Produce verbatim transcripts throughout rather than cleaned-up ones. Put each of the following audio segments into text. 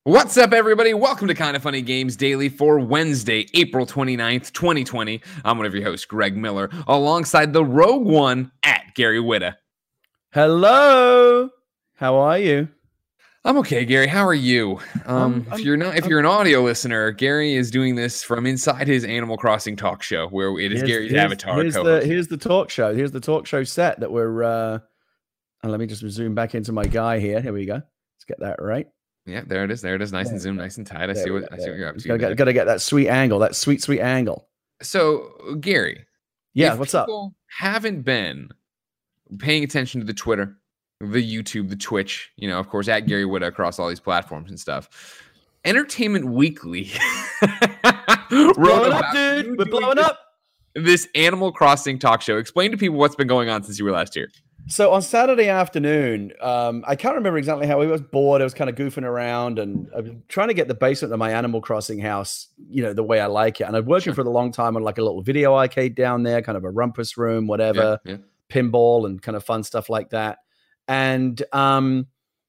What's up, everybody? Welcome to Kind of Funny Games Daily for Wednesday, April twenty-ninth, twenty twenty. I'm one of your hosts, Greg Miller, alongside the Rogue One at Gary Whitta. Hello. How are you? I'm okay, Gary. How are you? Um, I'm, if you're not, if you're an audio listener, Gary is doing this from inside his Animal Crossing talk show, where it is Gary's here's, avatar. Here's co-host. the here's the talk show. Here's the talk show set that we're. Uh, and let me just zoom back into my guy here. Here we go. Let's get that right. Yeah, there it is. There it is. Nice there and zoom, nice and tight. I see what I see what you're up to. Gotta get, gotta get that sweet angle. That sweet sweet angle. So, Gary. Yeah. What's up? Haven't been paying attention to the Twitter, the YouTube, the Twitch, you know, of course, at Gary Whitta across all these platforms and stuff. Entertainment Weekly blowing up, dude. We're blowing this, up. This Animal Crossing talk show. Explain to people what's been going on since you were last here. So on Saturday afternoon, um, I can't remember exactly how I was bored. I was kind of goofing around and I was trying to get the basement of my Animal Crossing house, you know, the way I like it. And I've working for a long time on like a little video arcade down there, kind of a rumpus room, whatever, yeah, yeah. pinball and kind of fun stuff like that. And um,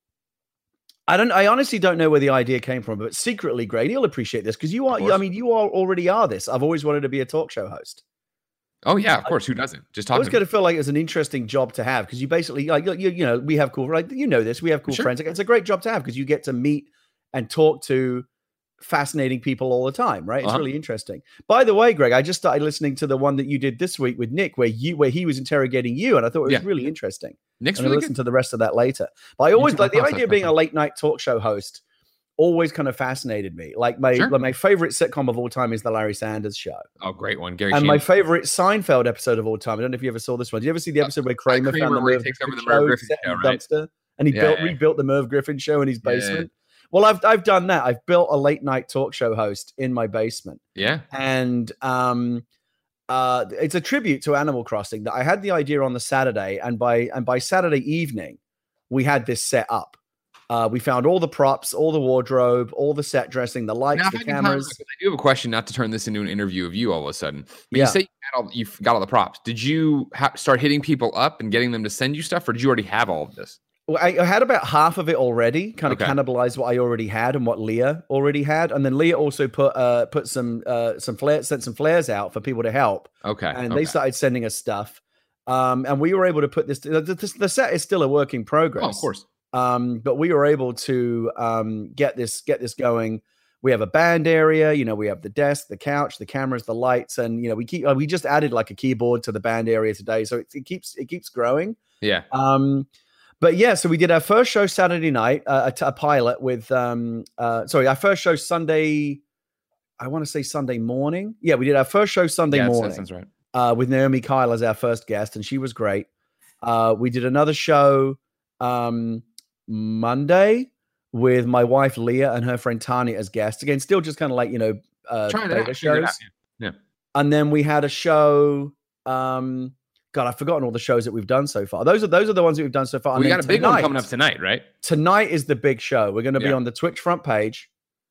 I don't, I honestly don't know where the idea came from, but secretly, Greg, you'll appreciate this because you are, I mean, you are already are this. I've always wanted to be a talk show host. Oh yeah, of course. Who doesn't? Just talk. I was going to feel like it was an interesting job to have because you basically, like, you, you know, we have cool, right? You know this. We have cool sure. friends. It's a great job to have because you get to meet and talk to fascinating people all the time, right? It's uh-huh. really interesting. By the way, Greg, I just started listening to the one that you did this week with Nick, where you, where he was interrogating you, and I thought it was yeah. really interesting. Nick's I'm really listen good. to the rest of that later. But I always like the idea of being a late night talk show host. Always kind of fascinated me. Like my sure. like my favorite sitcom of all time is the Larry Sanders Show. Oh, great one, Gary. And Sheen. my favorite Seinfeld episode of all time. I don't know if you ever saw this one. Did you ever see the episode where Kramer, uh, Kramer found the where Merv he takes over the show, Merv Griffin show, right? dumpster, and he yeah, built yeah. rebuilt the Merv Griffin show in his basement? Yeah, yeah. Well, I've I've done that. I've built a late night talk show host in my basement. Yeah, and um, uh, it's a tribute to Animal Crossing that I had the idea on the Saturday, and by and by Saturday evening, we had this set up. Uh, we found all the props, all the wardrobe, all the set dressing, the lights, now, the cameras. Time, I do have a question, not to turn this into an interview of you all of a sudden. But yeah. you say you got, all, you got all the props. Did you ha- start hitting people up and getting them to send you stuff, or did you already have all of this? Well, I, I had about half of it already, kind of okay. cannibalized what I already had and what Leah already had, and then Leah also put uh, put some uh, some flares, sent some flares out for people to help. Okay, and okay. they started sending us stuff, um, and we were able to put this. The, the, the set is still a work in progress. Oh, of course. Um, but we were able to um, get this get this going. We have a band area, you know, we have the desk, the couch, the cameras, the lights, and you know, we keep uh, we just added like a keyboard to the band area today, so it, it keeps it keeps growing. Yeah. Um, but yeah, so we did our first show Saturday night, uh, a, a pilot with um, uh, sorry, our first show Sunday. I want to say Sunday morning. Yeah, we did our first show Sunday yeah, morning. That sounds right. Uh, with Naomi Kyle as our first guest, and she was great. Uh, we did another show. Um, Monday with my wife Leah and her friend Tanya as guests. Again, still just kind of like, you know, uh, beta shows. Yeah. And then we had a show. Um, God, I've forgotten all the shows that we've done so far. Those are those are the ones that we've done so far. We got a big one coming up tonight, right? Tonight is the big show. We're going to be yeah. on the Twitch front page.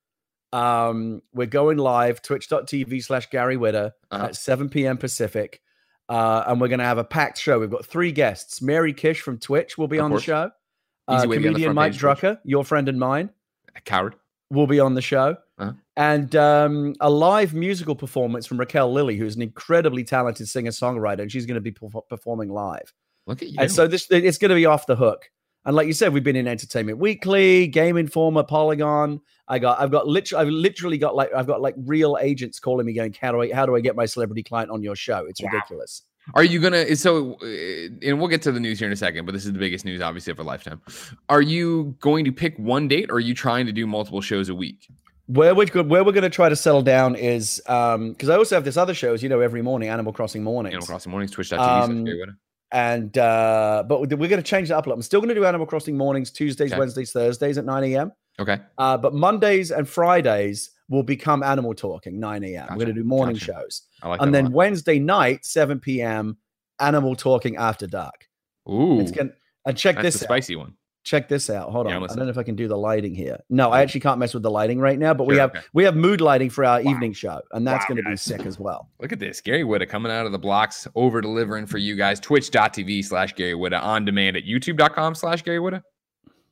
Um, we're going live, twitch.tv slash Gary Whitta uh-huh. at seven p.m. Pacific. Uh, and we're going to have a packed show. We've got three guests. Mary Kish from Twitch will be of on course. the show. Uh, comedian Mike Drucker, your friend and mine, a coward, will be on the show, uh-huh. and um, a live musical performance from Raquel Lilly, who's an incredibly talented singer-songwriter, and she's going to be performing live. Look at you! And so this it's going to be off the hook. And like you said, we've been in Entertainment Weekly, Game Informer, Polygon. I got, I've got literally, I've literally got like, I've got like real agents calling me, going, "How do I, how do I get my celebrity client on your show?" It's wow. ridiculous. Are you gonna? So, and we'll get to the news here in a second, but this is the biggest news, obviously, of a lifetime. Are you going to pick one date, or are you trying to do multiple shows a week? Where we're where we're going to try to settle down is um because I also have this other shows, you know, every morning, Animal Crossing mornings. Animal Crossing mornings, Twitch dot T V. Um, and uh, but we're going to change that up a lot. I'm still going to do Animal Crossing mornings, Tuesdays, okay. Wednesdays, Thursdays at nine a.m. Okay. Uh, but Mondays and Fridays will become Animal Talking, nine a.m. Gotcha. We're going to do morning gotcha. shows. I like and that then Wednesday night, seven p.m. Animal Talking After Dark. Ooh. It's gonna, and check That's this the out. spicy one. Check this out. Hold yeah, on. I don't know if I can do the lighting here. No, I actually can't mess with the lighting right now, but sure, we have okay. we have mood lighting for our wow. evening show, and that's wow, going to be guys. sick as well. Look at this. Gary Whitta coming out of the blocks, over delivering for you guys. Twitch.tv slash Gary Whitta, on demand at youtube.com slash Gary Whitta. Is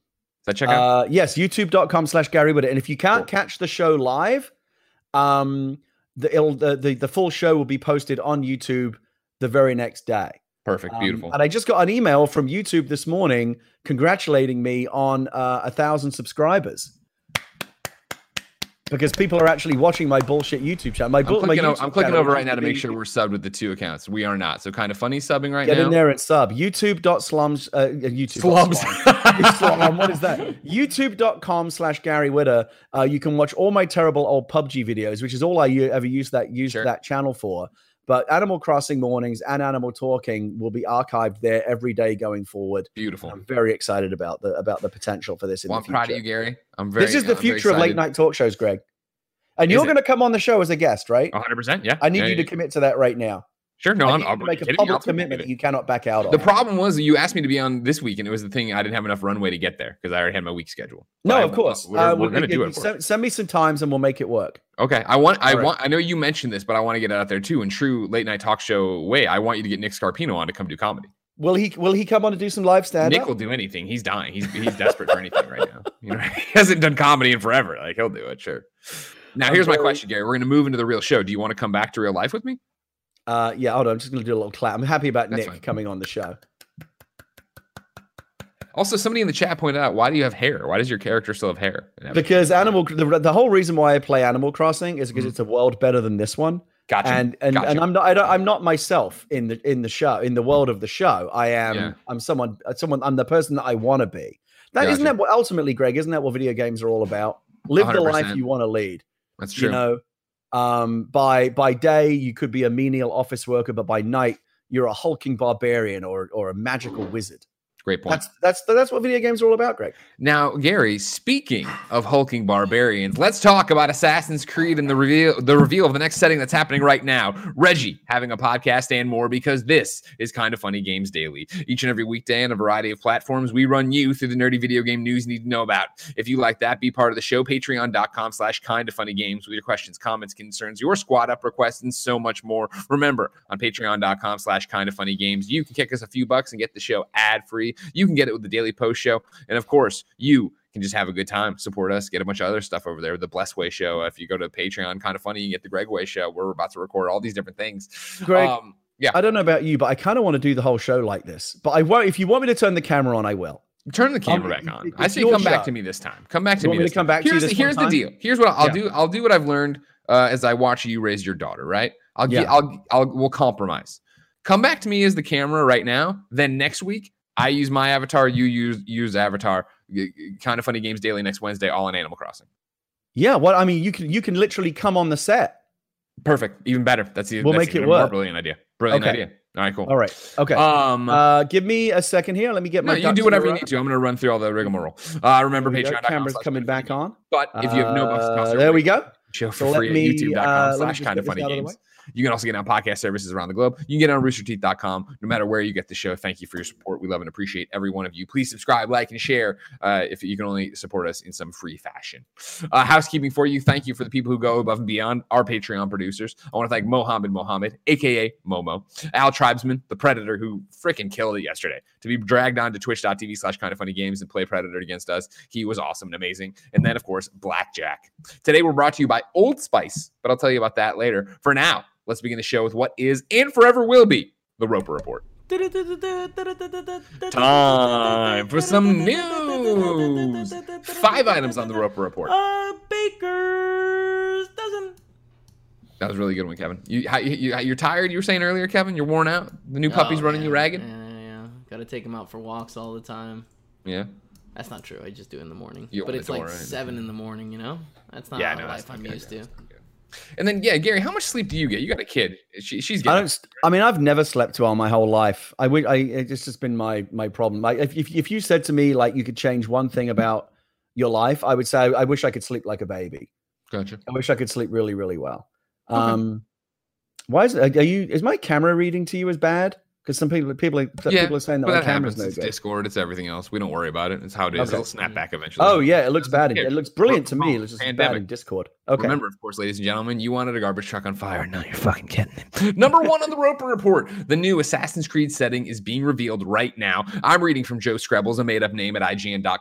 That check out? Uh, yes, youtube.com slash Gary Whitta. And if you can't cool. catch the show live, um, the, it'll, the, the, the full show will be posted on YouTube the very next day. Perfect. Beautiful. Um, and I just got an email from YouTube this morning congratulating me on uh, a thousand subscribers. Because people are actually watching my bullshit YouTube channel. My, I'm clicking, my YouTube over, I'm clicking over right now to be, make sure we're subbed with the two accounts. We are not. So kind of funny subbing right get now. Get in there and sub. YouTube.slums. Uh, YouTube. Slums. Slum. What is that? YouTube.com slash Gary Whitta. Uh, you can watch all my terrible old P U B G videos, which is all I ever used that used sure. that channel for. But Animal Crossing Mornings and Animal Talking will be archived there every day going forward. Beautiful. I'm very excited about the about the potential for this in well, the future. I'm proud of you, Gary. I'm very. This is the I'm future of late night talk shows, Greg. And is you're going to come on the show as a guest, right? one hundred percent. Yeah. I need yeah, you yeah. to commit to that right now. Sure. No, I I'm, need I'm to make a public public commitment that you cannot back out on. The problem was you asked me to be on this week, and it was the thing I didn't have enough runway to get there because I already had my week scheduled. No, but of I, course. We're, uh, we're going to do it. Send, send me some times, and we'll make it work. Okay. I want. I right. want. I know you mentioned this, but I want to get it out there too. In true late night talk show way, I want you to get Nick Scarpino on to come do comedy. Will he? Will he come on to do some live stand-up? Nick will do anything. He's dying. He's he's desperate for anything right now. You know, he hasn't done comedy in forever. Like he'll do it. Sure. Now, I'm here's very, my question, Gary. We're going to move into the real show. Do you want to come back to real life with me? Uh, yeah, hold on. I'm just going to do a little clap. I'm happy about That's Nick fine. coming on the show. Also, somebody in the chat pointed out, why do you have hair? Why does your character still have hair? Because Animal, the, the whole reason why I play Animal Crossing is because mm. it's a world better than this one. Gotcha. And and, gotcha. and I'm not I don't, I'm not myself in the in the show in the world of the show. I am yeah. I'm someone someone I'm the person that I want to be. That gotcha. Isn't that what ultimately, Greg? Isn't that what video games are all about? Live one hundred percent. The life you want to lead. That's true. You know, um, by by day you could be a menial office worker, but by night you're a hulking barbarian or or a magical wizard. Great point. That's that's that's what video games are all about, Greg. Now, Gary, speaking of hulking barbarians, let's talk about Assassin's Creed and the reveal the reveal of the next setting that's happening right now. Reggie having a podcast and more, because this is Kind of Funny Games Daily. Each and every weekday on a variety of platforms, we run you through the nerdy video game news you need to know about. If you like that, be part of the show. Patreon.com slash Kind of Funny Games with your questions, comments, concerns, your squad up requests, and so much more. Remember, on Patreon.com slash Kind of Funny Games, you can kick us a few bucks and get the show ad free. You can get it with the Daily Post Show. And of course, you can just have a good time, support us, get a bunch of other stuff over there. The Bless Way Show. If you go to Patreon, Kind of Funny, you get the Greg Way Show. We're about to record all these different things. Greg, um, yeah. I don't know about you, but I kind of want to do the whole show like this. But I won't. If you want me to turn the camera on, I will. Turn the camera um, back on. I say come show. back to me this time. Come back to you me. Want this me to come time. back here's to you this the, here's the time? deal. Here's what I'll yeah. do. I'll do what I've learned uh, as I watch you raise your daughter. Right. I'll yeah. get. I'll. I'll. We'll compromise. Come back to me as the camera right now. Then next week, I use my avatar. You use use avatar. Kind of Funny Games Daily next Wednesday, all on Animal Crossing. Yeah, well, I mean, you can you can literally come on the set. Perfect, even better. That's the we'll that's make it more work. Brilliant idea. Brilliant okay. idea. All right, cool. All right. Okay. Um, uh, give me a second here. Let me get no, my. You do whatever you need to. I'm going to run through all the rigmarole. Uh, remember, Patreon. Camera's coming back on. But if you have no bucks, uh, there we go. Show for so free me, at youtube.com uh, slash Kind of Funny Games. You can also get on podcast services around the globe. You can get on rooster teeth dot com. No matter where you get the show, thank you for your support. We love and appreciate every one of you. Please subscribe, like, and share uh, if you can only support us in some free fashion. Uh, housekeeping for you. Thank you for the people who go above and beyond, our Patreon producers. I want to thank Mohammed Mohammed, a k a. Momo, Al Tribesman, the Predator, who freaking killed it yesterday. To be dragged on to twitch.tv slash Kind of Funny Games and play Predator against us. He was awesome and amazing. And then, of course, Blackjack. Today, we're brought to you by Old Spice, but I'll tell you about that later. For now, let's begin the show with what is and forever will be the Roper Report. Time for some news. Five items on the Roper Report. Uh, Baker's dozen. That was a really good one, Kevin. You, you, you're tired, you were saying earlier, Kevin? You're worn out? The new puppy's oh, running yeah, you ragged? Yeah, yeah. Gotta take him out for walks all the time. Yeah. That's not true. I just do it in the morning. You but it's door, like right? seven in the morning, you know? That's not yeah, the no, life I'm good. used to. And then, yeah, Gary, how much sleep do you get? You got a kid. She, she's getting. I don't. I mean, I've never slept well my whole life. I would. I. It's just been my my problem. Like, if if if you said to me like you could change one thing about your life, I would say I wish I could sleep like a baby. Gotcha. I wish I could sleep really really well. Okay. Um, why is it? Are you? Is my camera reading to you as bad? Because some people people yeah, people are saying that my that camera's happens. no It's good. Discord. It's everything else. We don't worry about it. It's how it is. Okay. It'll snap back eventually. Oh yeah, it looks bad. Yeah. It looks brilliant to me. It looks just bad Pandemic. in Discord. Okay. Remember, of course, ladies and gentlemen, you wanted a garbage truck on fire. No, you're fucking kidding me. Number one on the Roper Report. The new Assassin's Creed setting is being revealed right now. I'm reading from Joe Screbbles, a made-up name at I G N dot com.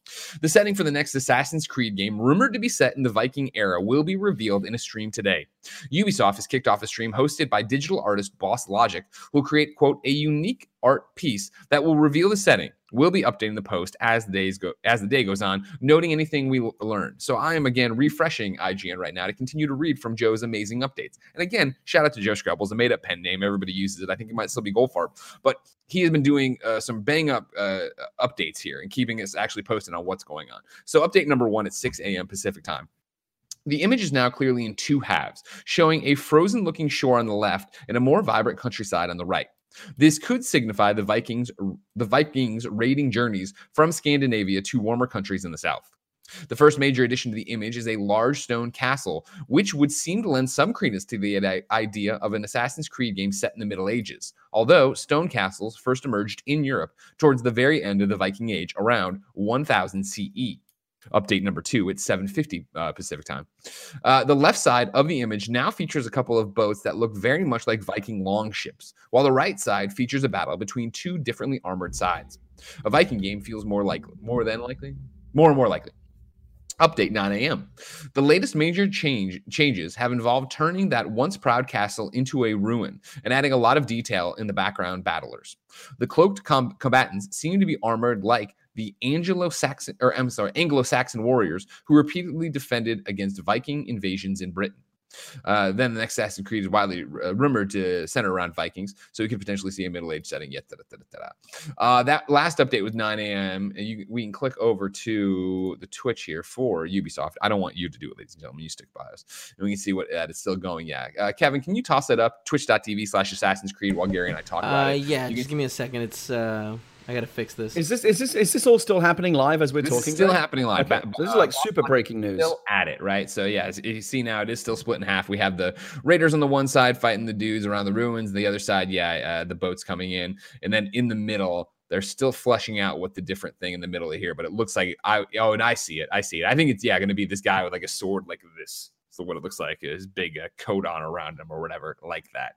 The setting for the next Assassin's Creed game, rumored to be set in the Viking era, will be revealed in a stream today. Ubisoft has kicked off a stream hosted by digital artist Boss Logic, who will create, quote, a unique art piece that will reveal the setting. We'll be updating the post as the days go as the day goes on, noting anything we learn. So I am again refreshing I G N right now to continue to read from Joe's amazing updates. And again, shout out to Joe Scrabbles, a made-up pen name. Everybody uses it. I think it might still be Goldfarb, but he has been doing uh, some bang-up uh, updates here and keeping us actually posted on what's going on. So update number one at six a.m. Pacific time. The image is now clearly in two halves, showing a frozen-looking shore on the left and a more vibrant countryside on the right. This could signify the Vikings, the Vikings raiding journeys from Scandinavia to warmer countries in the south. The first major addition to the image is a large stone castle, which would seem to lend some credence to the idea of an Assassin's Creed game set in the Middle Ages, although stone castles first emerged in Europe towards the very end of the Viking Age around one thousand C E. Update number two at seven fifty uh, Pacific time. Uh, the left side of the image now features a couple of boats that look very much like Viking longships, while the right side features a battle between two differently armored sides. A Viking game feels more likely, more than likely, more and more likely. Update nine a.m. The latest major change changes have involved turning that once proud castle into a ruin and adding a lot of detail in the background battlers. The cloaked com- combatants seem to be armored like the Anglo-Saxon, or I'm sorry, Anglo-Saxon warriors who repeatedly defended against Viking invasions in Britain. Uh, then the next Assassin's Creed is widely uh, rumored to center around Vikings, so we could potentially see a middle-aged setting. Yet, da, da, da, da, da. Uh, that last update was nine a.m. and you, we can click over to the Twitch here for Ubisoft. I don't want you to do it, ladies and gentlemen. You stick by us, and we can see what uh, it's still going. Yeah, uh, Kevin, can you toss that up? Twitch.tv slash Assassin's Creed while Gary and I talk about Uh, it. yeah, You just can- give me a second. It's uh, I gotta fix this. Is this is this is this all still happening live as we're This talking? is still Greg? happening live. Okay. Ba- So this is uh, like super breaking news. Still at it, right? So yeah, as you see now, it is still split in half. We have the Raiders on the one side fighting the dudes around the ruins. The other side, yeah, uh, the boats coming in, and then in the middle, they're still fleshing out what the different thing in the middle of here. But it looks like I oh, and I see it. I see it. I think it's yeah, going to be this guy with like a sword like this. So what it looks like is big uh, coat on around him or whatever like that.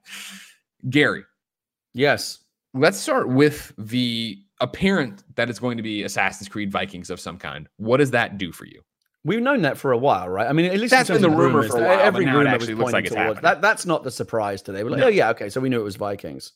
Gary, Yes. let's start with the apparent that it's going to be Assassin's Creed Vikings of some kind. What does that do for you? We've known that for a while, right? I mean, at least That's in terms been the of rumor rumors, for a while, but every now it rumor actually was looks like pointing it's towards happening. that. That's not the surprise today. We're like, No. oh yeah, okay, so we knew it was Vikings.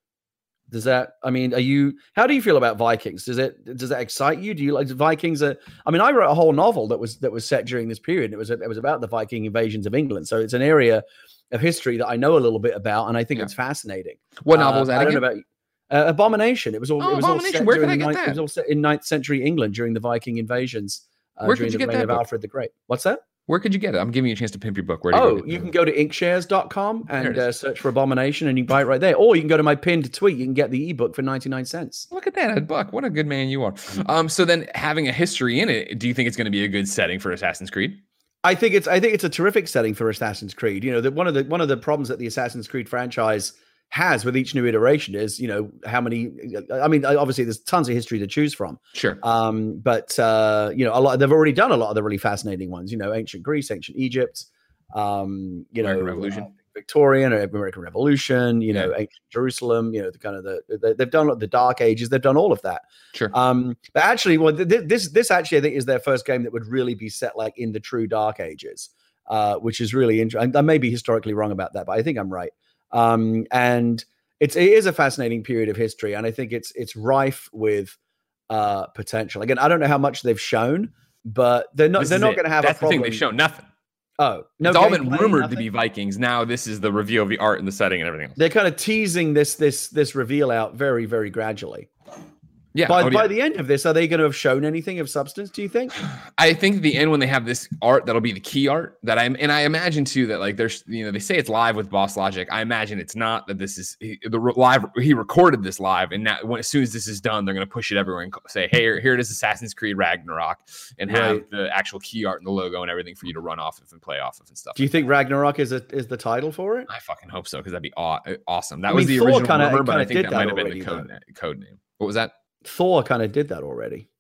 Does that? I mean, are you? How do you feel about Vikings? Does it? Does that excite you? Do you like Vikings? Are, I mean, I wrote a whole novel that was that was set during this period. It was it was about the Viking invasions of England. So it's an area of history that I know a little bit about, and I think Yeah. it's fascinating. What novel was Uh, that I don't again? know about uh, Abomination. It was all. Oh, it was all Abomination. set Where during could I the get ninth- that? It was all set in ninth century England during the Viking invasions. Uh, Where could during you the get reign that of book? Alfred the Great. What's that? Where could you get it? I'm giving you a chance to pimp your book. Where do you Oh, go get you it? can go to inkshares dot com There it and is. uh, search for Abomination and you can buy it right there. Or you can go to my pinned tweet. You can get the ebook for ninety-nine cents. Look at that, Ed Buck. What a good man you are. Um, so then having a history in it, do you think it's going to be a good setting for Assassin's Creed? I think it's I think it's a terrific setting for Assassin's Creed. You know, that one of the one of the problems that the Assassin's Creed franchise has with each new iteration is, you know, how many I mean, obviously there's tons of history to choose from. Sure. Um, but uh, you know, a lot they've already done a lot of the really fascinating ones, you know, ancient Greece, ancient Egypt, um, you American know, Revolution. uh, Victorian or American Revolution, you know, Yeah. ancient Jerusalem, you know, the kind of the, the they've done the Dark Ages, they've done all of that. Sure. Um, but actually, well, th- th- this this actually I think is their first game that would really be set like in the true Dark Ages, uh, which is really interesting. I may be historically wrong about that, but I think I'm right. Um, and it's it is a fascinating period of history, and I think it's it's rife with uh, potential. Again, I don't know how much they've shown, but they're not This they're is not it. going to have That's a the problem. thing. They've shown nothing. Oh, no, It's all been gameplay, rumored to nothing? be Vikings. Now this is the reveal of the art and the setting and everything else. They're kind of teasing this this this reveal out very very gradually. Yeah. By oh, by yeah. the end of this, are they going to have shown anything of substance? Do you think? I think at the end when they have this art, that'll be the key art that I'm, and I imagine too that like there's, you know, they say it's live with Boss Logic. I imagine it's not that this is he, the re- live. He recorded this live, and now when as soon as this is done, they're going to push it everywhere and co- say, "Hey, here, here it is, Assassin's Creed Ragnarok," and have Right. the actual key art and the logo and everything for you to run off of and play off of and stuff. Do you think Ragnarok is a, is the title for it? I fucking hope so because that'd be aw- awesome. That I was mean, the Thor original kinda- rumor, but I kinda think did that that might have been already, the code, though. na- code name. What was that? Thor kind of did that already.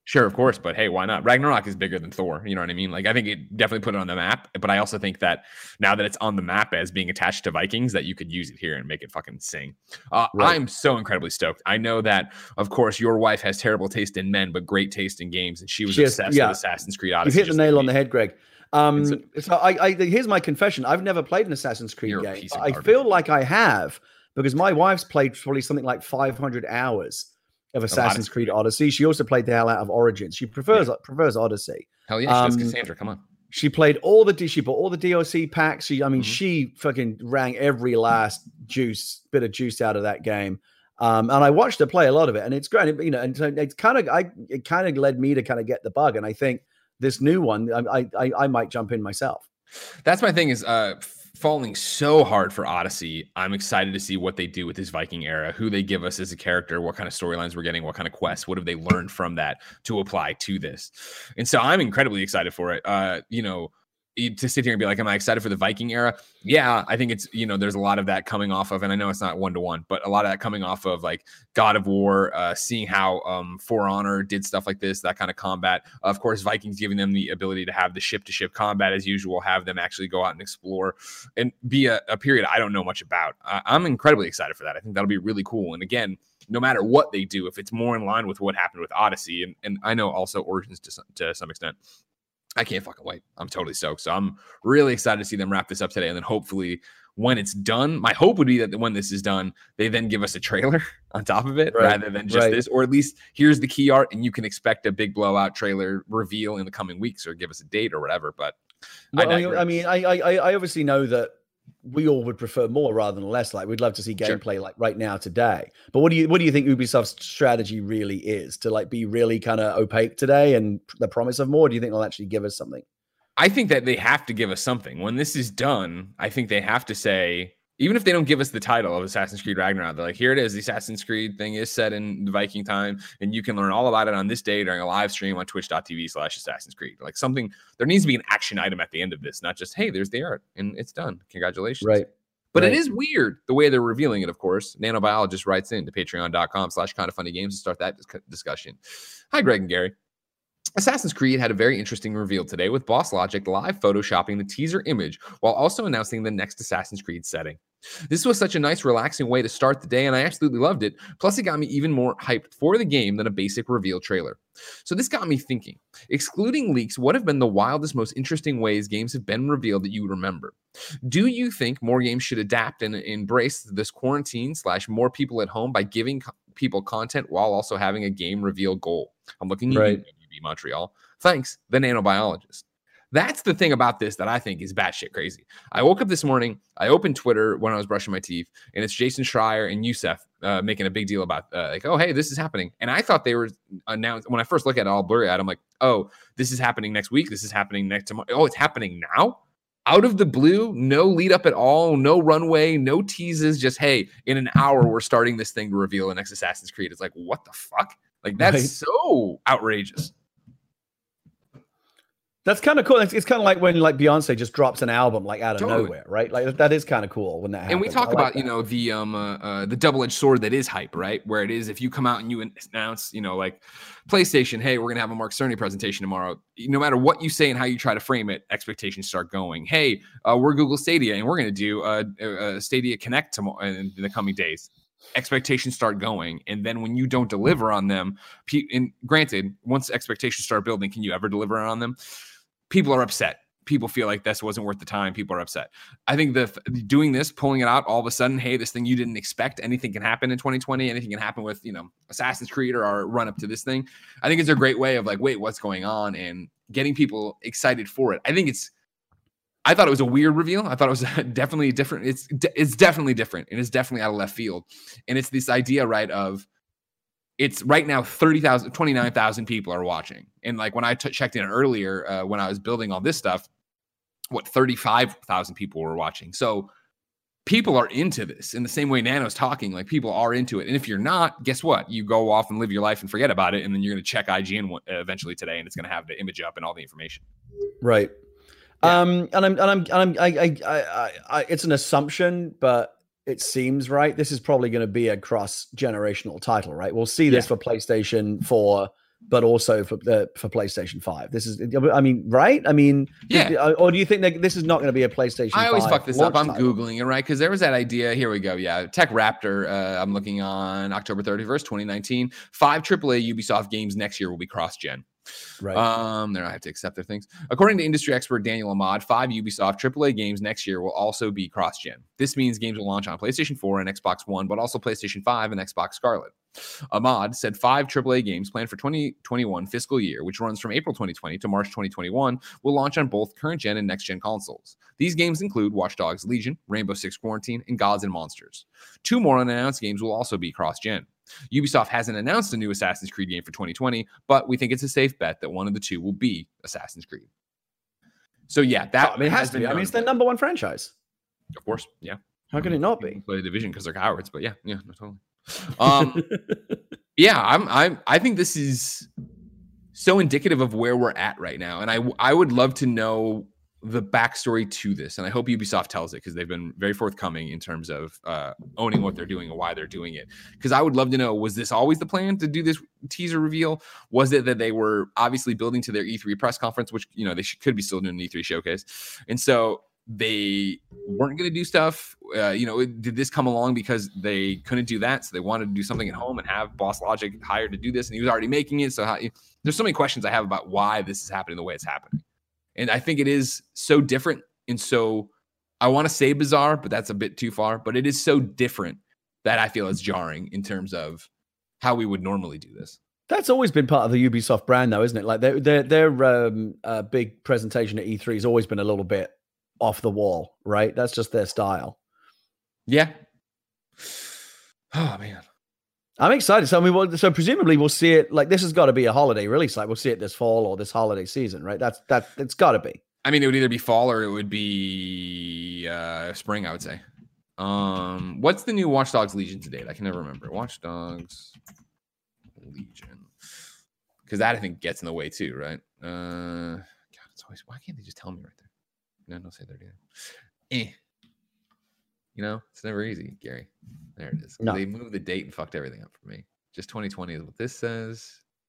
Sure, of course, but hey, why not? Ragnarok is bigger than Thor. You know what I mean? Like, I think it definitely put it on the map, but I also think that now that it's on the map as being attached to Vikings, that you could use it here and make it fucking sing. Uh, right. I'm so incredibly stoked. I know that, of course, your wife has terrible taste in men, but great taste in games, and she was she obsessed has, yeah. with Assassin's Creed Odyssey. You hit the nail like on the head, Greg. Um, so, so I, I, here's my confession. I've never played an Assassin's Creed game. I feel like I have because my wife's played probably something like five hundred hours. Of Assassin's Creed Odyssey. She also played the hell out of Origins. She prefers yeah. prefers Odyssey. Hell yeah, she um, does Cassandra. Come on. She played all the she bought all the D L C packs. She, I mean, mm-hmm. she fucking rang every last juice bit of juice out of that game. Um, and I watched her play a lot of it, and it's great. You know, and so it's kind of I it kind of led me to kind of get the bug. And I think this new one, I I I might jump in myself. That's my thing. Is uh. falling so hard for Odyssey. I'm excited to see what they do with this Viking era, who they give us as a character, what kind of storylines we're getting, what kind of quests, what have they learned from that to apply to this. And so I'm incredibly excited for it. Uh, you know, to sit here and be like, am I excited for the Viking era? Yeah, I think it's, you know, there's a lot of that coming off of, and I know it's not one-to-one, but a lot of that coming off of like God of War, uh, seeing how um, For Honor did stuff like this, that kind of combat. Of course, Vikings giving them the ability to have the ship-to-ship combat as usual, have them actually go out and explore and be a, a period I don't know much about. Uh, I'm incredibly excited for that. I think that'll be really cool. And again, no matter what they do, if it's more in line with what happened with Odyssey, and, and I know also Origins to some, to some extent, I can't fucking wait. I'm totally stoked. So I'm really excited to see them wrap this up today. And then hopefully when it's done, my hope would be that when this is done, they then give us a trailer on top of it right. rather than just right. this, or at least here's the key art and you can expect a big blowout trailer reveal in the coming weeks or give us a date or whatever. But well, I, I mean, I, I, I obviously know that we all would prefer more rather than less. Like we'd love to see gameplay sure. like right now today. But what do you what do you think Ubisoft's strategy really is to like be really kind of opaque today and the promise of more? Do you think they'll actually give us something? I think that they have to give us something. When this is done, I think they have to say, even if they don't give us the title of Assassin's Creed Ragnarok, they're like, here it is. The Assassin's Creed thing is set in the Viking time, and you can learn all about it on this day during a live stream on twitch.tv slash Assassin's Creed. Like something, there needs to be an action item at the end of this, not just, hey, there's the art and it's done. Congratulations. Right. But right. it is weird the way they're revealing it, of course. Nanobiologist writes in to patreon.com slash kind of funny games to start that discussion. Hi, Greg and Gary. Assassin's Creed had a very interesting reveal today with Boss Logic live photoshopping the teaser image while also announcing the next Assassin's Creed setting. This was such a nice, relaxing way to start the day, and I absolutely loved it. Plus, it got me even more hyped for the game than a basic reveal trailer. So this got me thinking, excluding leaks, what have been the wildest, most interesting ways games have been revealed that you remember? Do you think more games should adapt and embrace this quarantine slash more people at home by giving co- people content while also having a game reveal goal? I'm looking at right. you, Montreal. Thanks, the nanobiologist. That's the thing about this that I think is batshit crazy. I woke up this morning, I opened Twitter when I was brushing my teeth, and it's Jason Schreier and Youssef uh, making a big deal about uh, like, oh, hey, this is happening. And I thought they were announced when I first look at it all blurry out. I'm like, oh, this is happening next week. This is happening next tomorrow. Oh, it's happening now? Out of the blue, no lead up at all, no runway, no teases, just, hey, in an hour, we're starting this thing to reveal the next Assassin's Creed. It's like, what the fuck? Like, that's right. so outrageous. That's kind of cool. It's, it's kind of like when like Beyonce just drops an album like out of totally. nowhere, right? Like that is kind of cool when that happens. And we talk like about, that. you know, the um uh, uh, the double-edged sword that is hype, right? Where it is if you come out and you announce, you know, like PlayStation, hey, we're going to have a Mark Cerny presentation tomorrow. No matter what you say and how you try to frame it, expectations start going. Hey, uh, we're Google Stadia and we're going to do a, a Stadia Connect tomorrow in the coming days. Expectations start going, and then when you don't deliver on them, and granted, once expectations start building, can you ever deliver on them? People are upset. People feel like this wasn't worth the time. People are upset. I think the doing this, pulling it out all of a sudden, hey, this thing you didn't expect, anything can happen in twenty twenty. Anything can happen with, you know, Assassin's Creed or our run up to this thing. I think it's a great way of like, wait, what's going on, and getting people excited for it. I think it's, I thought it was a weird reveal. I thought it was definitely different. It's, it's definitely different, and it's definitely out of left field. And it's this idea, right, of, it's right now thirty thousand, twenty-nine thousand people are watching. And like when I t- checked in earlier, uh, when I was building all this stuff, what, thirty-five thousand people were watching. So people are into this in the same way Nano's talking, like people are into it. And if you're not, guess what? You go off and live your life and forget about it. And then you're going to check I G N eventually today, and it's going to have the image up and all the information. Right. Yeah. Um, and I'm, and I'm, and I'm, I, I, I, I, it's an assumption, but it seems right. This is probably going to be a cross-generational title, right? We'll see this yeah. for PlayStation for but also for the for PlayStation five. This is, I mean, right? I mean, yeah. Or do you think that this is not going to be a PlayStation I always five fuck this up. I'm title? Googling it, right? Because there was that idea. Here we go. Yeah. Tech Raptor. Uh, I'm looking on October thirty-first, twenty nineteen. Five triple A Ubisoft games next year will be cross-gen. Right. Um, there I have to accept their things. According to industry expert Daniel Ahmad, five Ubisoft triple A games next year will also be cross-gen. This means games will launch on PlayStation four and Xbox One, but also PlayStation five and Xbox Scarlet. Ahmad said five triple A games planned for twenty twenty-one fiscal year, which runs from April twenty twenty to March twenty twenty-one, will launch on both current gen and next gen consoles. These games include Watch Dogs Legion, Rainbow Six Quarantine, and Gods and Monsters. Two more unannounced games will also be cross-gen. Ubisoft hasn't announced a new Assassin's Creed game for twenty twenty, but we think it's a safe bet that one of the two will be Assassin's Creed. So yeah, that oh, I mean, it has, has to be. I mean, it's their number one franchise. Of course, yeah. How can it not be? Play the Division because they're cowards, but yeah, yeah, no, totally. Um, yeah, I'm, I'm, I think this is so indicative of where we're at right now, and I, I would love to know the backstory to this, and I hope Ubisoft tells it because they've been very forthcoming in terms of uh, owning what they're doing and why they're doing it. Because I would love to know, was this always the plan to do this teaser reveal? Was it that they were obviously building to their E three press conference, which, you know, they should, could be still doing an E three showcase, and so they weren't going to do stuff? Uh, you know, did this come along because they couldn't do that, so they wanted to do something at home and have Boss Logic hired to do this, and he was already making it? So how, there's so many questions I have about why this is happening the way it's happening. And I think it is so different. And so I want to say bizarre, but that's a bit too far. But it is so different that I feel it's jarring in terms of how we would normally do this. That's always been part of the Ubisoft brand, though, isn't it? Like their their, their um, uh, big presentation at E three has always been a little bit off the wall, right? That's just their style. Yeah. Oh, man. I'm excited. So, I mean, well, so presumably we'll see it, like, this has got to be a holiday release. Like, we'll see it this fall or this holiday season, right? That's that. It's got to be. I mean, it would either be fall or it would be uh, spring, I would say. Um, what's the new Watch Dogs Legion to date? I can never remember. Watch Dogs Legion, because that I think gets in the way too, right? Uh, God, it's always, why can't they just tell me right there? No, don't say that either. Eh. You know, it's never easy, Gary. There it is. No. They moved the date and fucked everything up for me. Just twenty twenty is what this says.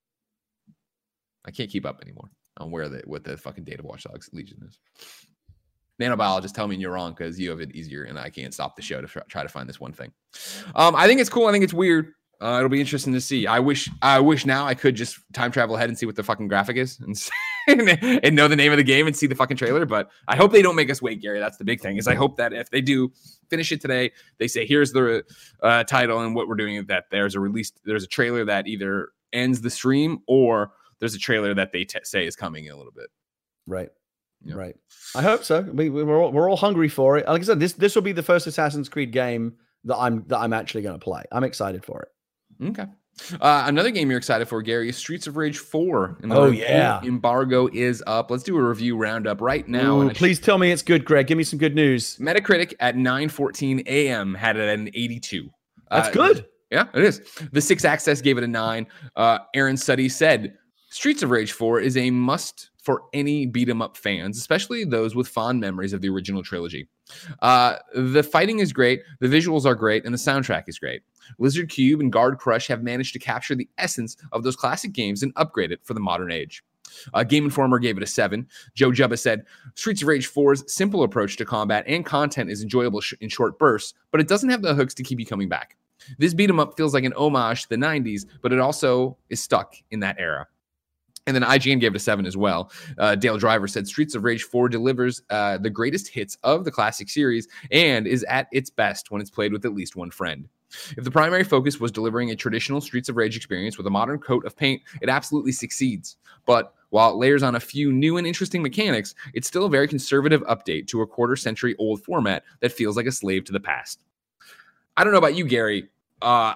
I can't keep up anymore on where the what the fucking date of Watch Dogs Legion is. Nanobiologist, tell me you're wrong because you have it easier and I can't stop the show to try to find this one thing. Um, I think it's cool. I think it's weird. Uh, it'll be interesting to see. I wish I wish now I could just time travel ahead and see what the fucking graphic is and, and know the name of the game and see the fucking trailer. But I hope they don't make us wait, Gary. That's the big thing. Is I hope that if they do finish it today, they say here's the uh, title and what we're doing. That there's a release, there's a trailer that either ends the stream or there's a trailer that they t- say is coming in a little bit. Right. Yep. Right. I hope so. We, we're all, we're all hungry for it. Like I said, this this will be the first Assassin's Creed game that I'm that I'm actually going to play. I'm excited for it. Okay. Uh, another game you're excited for, Gary, is Streets of Rage four. And the oh, yeah. Embargo is up. Let's do a review roundup right now. Ooh, please tell me it's good, Greg. Give me some good news. Metacritic at nine fourteen a.m. had it at an eighty-two. That's uh, good. Yeah, it is. The six Access gave it a nine. Uh, Aaron Suddy said, Streets of Rage four is a must for any beat-em-up fans, especially those with fond memories of the original trilogy. Uh, the fighting is great, the visuals are great, and the soundtrack is great. Lizard Cube and Guard Crush have managed to capture the essence of those classic games and upgrade it for the modern age. Uh, Game Informer gave it a seven. Joe Jubba said, Streets of Rage four's simple approach to combat and content is enjoyable sh- in short bursts, but it doesn't have the hooks to keep you coming back. This beat-em-up feels like an homage to the nineties, but it also is stuck in that era. And then I G N gave it a seven as well. Uh, Dale Driver said Streets of Rage four delivers uh, the greatest hits of the classic series and is at its best when it's played with at least one friend. If the primary focus was delivering a traditional Streets of Rage experience with a modern coat of paint, it absolutely succeeds. But while it layers on a few new and interesting mechanics, it's still a very conservative update to a quarter-century old format that feels like a slave to the past. I don't know about you, Gary. Uh,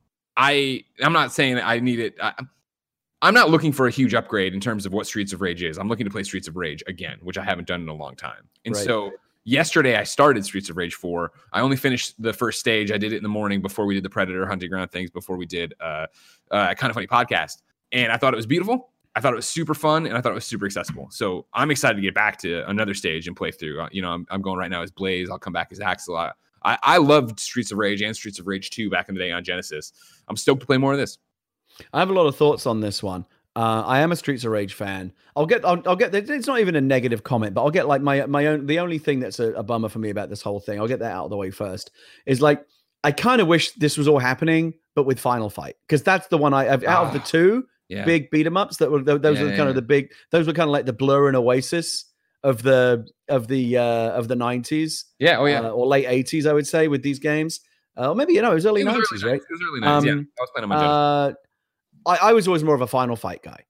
I, I'm not saying I need it. I, I'm not looking for a huge upgrade in terms of what Streets of Rage is. I'm looking to play Streets of Rage again, which I haven't done in a long time. And right. so yesterday I started Streets of Rage four. I only finished the first stage. I did it in the morning before we did the Predator hunting ground things, before we did uh, uh, a Kind of Funny podcast. And I thought it was beautiful. I thought it was super fun, and I thought it was super accessible. So I'm excited to get back to another stage and play through. You know, I'm, I'm going right now as Blaze. I'll come back as Axel. I, I, I loved Streets of Rage and Streets of Rage two back in the day on Genesis. I'm stoked to play more of this. I have a lot of thoughts on this one. Uh, I am a Streets of Rage fan. I'll get, I'll, I'll get. It's not even a negative comment, but I'll get like my my own. The only thing that's a, a bummer for me about this whole thing, I'll get that out of the way first. Is like I kind of wish this was all happening, but with Final Fight, because that's the one I I've, out of the two Yeah. big beat 'em ups that were those Yeah, were yeah, kind of yeah. the big. Those were kind of like the Blur and Oasis of the of the uh, of the nineties. Yeah. Oh, yeah. uh, or late eighties, I would say, with these games. Uh, or maybe you know it was early It was nineties, early right? nineties. It was early nineties. yeah. Um, I was playing on my Genesis. Uh, I, I was always more of a Final Fight guy.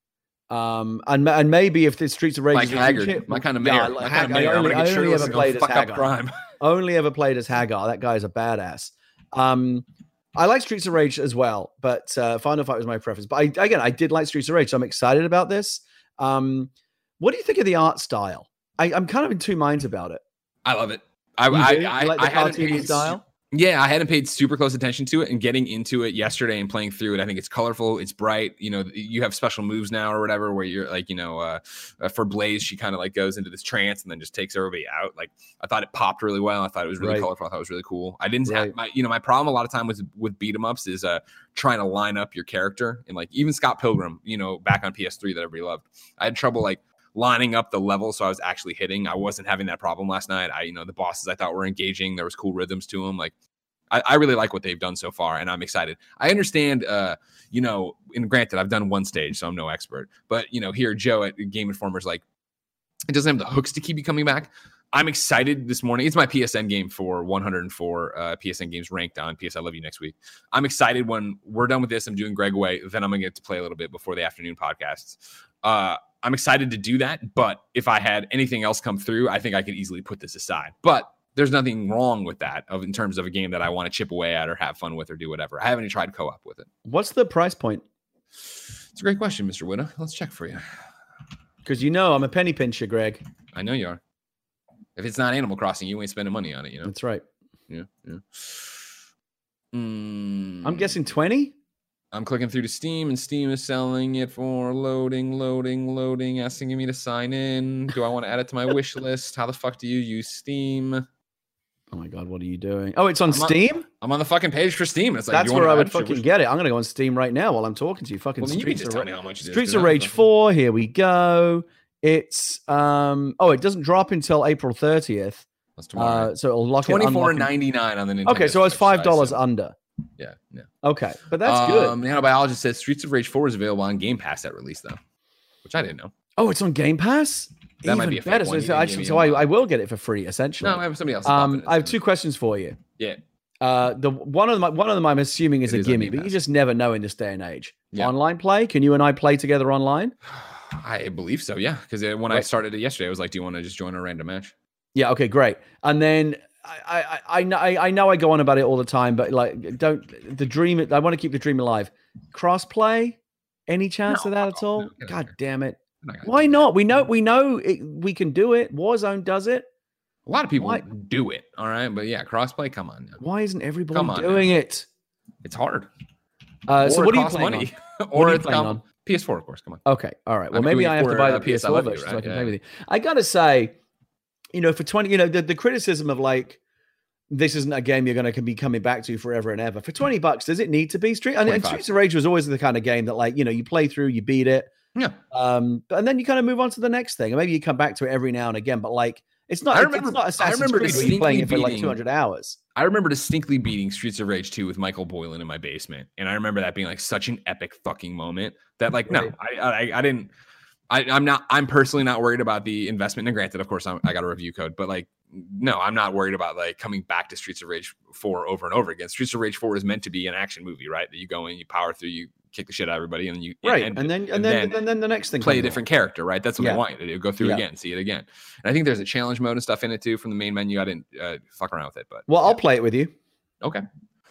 Um, and and maybe if the Streets of Rage Mike is a Haggard, chip- my kind of yeah, mayor. like my Hag- kind of I mayor. I'm only, gonna I get only shirtless ever and go played as fuck up Hagar. crime. Only ever played as Hagar. That guy's a badass. Um, I like Streets of Rage as well, but uh, Final Fight was my preference. But I, again, I did like Streets of Rage, so I'm excited about this. Um, what do you think of the art style? I, I'm kind of in two minds about it. I love it. I, You I, do? You I, like the I hadn't cartoony paid, style? Yeah, I hadn't paid super close attention to it, and getting into it yesterday and playing through it, I think it's colorful, it's bright. You know, you have special moves now or whatever, where you're like, you know, uh, uh, for Blaze, she kind of like goes into this trance and then just takes everybody out. Like, I thought it popped really well. I thought it was really Right. colorful. I thought it was really cool. I didn't Right. have my, you know, my problem a lot of time with with beat 'em ups is uh trying to line up your character, and like even Scott Pilgrim, you know, back on P S three that everybody loved. I had trouble like lining up the level so I was actually hitting. I wasn't having that problem last night. I, you know, the bosses I thought were engaging. There was cool rhythms to them. Like, I, I really like what they've done so far, and I'm excited. I understand, uh, you know, and granted, I've done one stage, so I'm no expert. But, you know, here, Joe at Game Informer's like, it doesn't have the hooks to keep you coming back. I'm excited this morning. It's my P S N game for one hundred four uh, P S N games ranked on P S I Love You next week. I'm excited when we're done with this. I'm doing Greg Away. Then I'm going to get to play a little bit before the afternoon podcasts. Uh, I'm excited to do that. But if I had anything else come through, I think I could easily put this aside. But there's nothing wrong with that of in terms of a game that I want to chip away at or have fun with or do whatever. I haven't even tried co-op with it. What's the price point? It's a great question, Mister Widow. Let's check for you. Because you know I'm a penny pincher, Greg. I know you are. If it's not Animal Crossing, you ain't spending money on it, you know? That's right. Yeah, yeah. Mm, I'm guessing twenty. I'm clicking through to Steam, and Steam is selling it for loading, loading, loading, asking me to sign in. Do I want to add it to my wish list? How the fuck do you use Steam? Oh my god, what are you doing? Oh, it's on I'm on- Steam. I'm on the fucking page for Steam. It's like, That's you where wanna I add would it to your fucking wish- get it. I'm gonna go on Steam right now while I'm talking to you. Fucking Well, then you can Streets just of tell Rage. me how much it is. Streets 'cause of I'm Rage fucking- four. Here we go. It's um. Oh, it doesn't drop until April thirtieth. That's tomorrow. Uh, so it'll lock it. twenty-four unlock it- ninety-nine on the Nintendo. Okay, so it's Switch, five dollars so- under. Yeah, yeah. Okay, but that's good. Um, Nanobiologist says Streets of Rage four is available on Game Pass at release, though, which I didn't know. Oh, it's on Game Pass. That might Even be a fake better. one. So, You so, didn't I, give me so a I, lot. I will get it for free, essentially. No, I have somebody else. is popping um, it, I have so- two questions for you. Yeah. Uh, the one of them, one of them, I'm assuming is It a is on gimme, Game but you Pass. just never know in this day and age. Yeah. Online play? Can you and I play together online? I believe so, yeah. Because when I Right. started it yesterday, I was like, "Do you want to just join a random match?" Yeah. Okay. Great. And then I, I, I know, I, I know I go on about it all the time, but like, don't the dream. I want to keep the dream alive. Cross play? Any chance No, of that at no, all? no, no, God no. damn it! I'm not gonna Why do that. not? We know, we know it, we can do it. Warzone does it. A lot of people Why- do it, all right. But yeah, crossplay. Come on, now. Why isn't everybody Come on doing it? it's hard. Uh, so Or what it are you costs playing money, on? or are you it's playing com- on? P S four, of course. Come on. Okay, all right. Well, I'm maybe doing I it have to for, buy uh, the P S four P S I Love You, version so I right? can Yeah. play with you. I gotta say, you know, for twenty, you know, the, the criticism of like, this isn't a game you're going to be coming back to forever and ever. For twenty bucks, does it need to be Street? And, and twenty-five. Streets of Rage was always the kind of game that, like, you know, you play through, you beat it, Yeah, um, but- and then you kind of move on to the next thing, and maybe you come back to it every now and again. But like, it's not. I it's- remember- It's not I Assassin's remember Creed where you're playing it for like distinctly two hundred hours. I remember distinctly beating Streets of Rage two with Michael Boylan in my basement, and I remember that being like such an epic fucking moment that, like, Right. no, I, I, I didn't. I, I'm not. I'm personally not worried about the investment. And granted, of course, I'm, I got a review code, but like, no, I'm not worried about like coming back to Streets of Rage four over and over again. Streets of Rage four is meant to be an action movie, right? That you go in, you power through, you kick the shit out of everybody, and then you Right, end and it. then and, and then, then and then the next thing play a comes different character, right? That's what Yeah. they want you to do. Go through Yeah. again, see it again. And I think there's a challenge mode and stuff in it too from the main menu. I didn't uh, fuck around with it, but Well, yeah. I'll play it with you. Okay.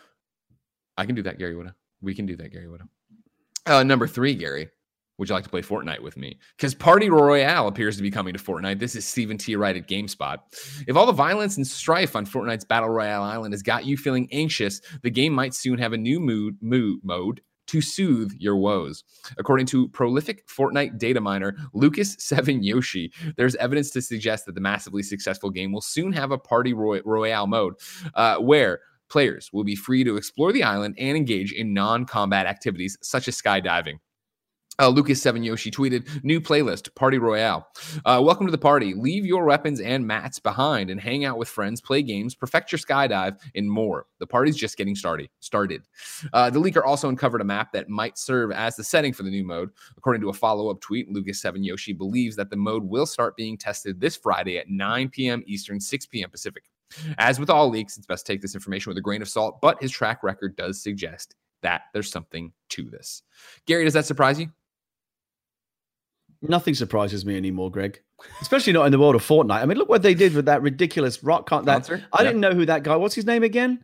I can do that, Gary Widow. We can do that, Gary Widow. Uh, number three, Gary. Would you like to play Fortnite with me? Because Party Royale appears to be coming to Fortnite. This is Stephen T. Wright at GameSpot. If all the violence and strife on Fortnite's Battle Royale island has got you feeling anxious, the game might soon have a new mood, mood mode to soothe your woes. According to prolific Fortnite data miner Lucas seven Yoshi, there's evidence to suggest that the massively successful game will soon have a Party Roy- Royale mode uh, where players will be free to explore the island and engage in non-combat activities such as skydiving. Uh, Lucas seven Yoshi tweeted, new playlist, Party Royale. Uh, welcome to the party. Leave your weapons and mats behind and hang out with friends, play games, perfect your skydive, and more. The party's just getting started. started. Uh, the leaker also uncovered a map that might serve as the setting for the new mode. According to a follow-up tweet, Lucas seven Yoshi believes that the mode will start being tested this Friday at nine p.m. Eastern, six p.m. Pacific. As with all leaks, it's best to take this information with a grain of salt, but his track record does suggest that there's something to this. Gary, does that surprise you? Nothing surprises me anymore, Greg. Especially not in the world of Fortnite. I mean, look what they did with that ridiculous rock con- that, concert. I yeah. didn't know who that guy. What's his name again?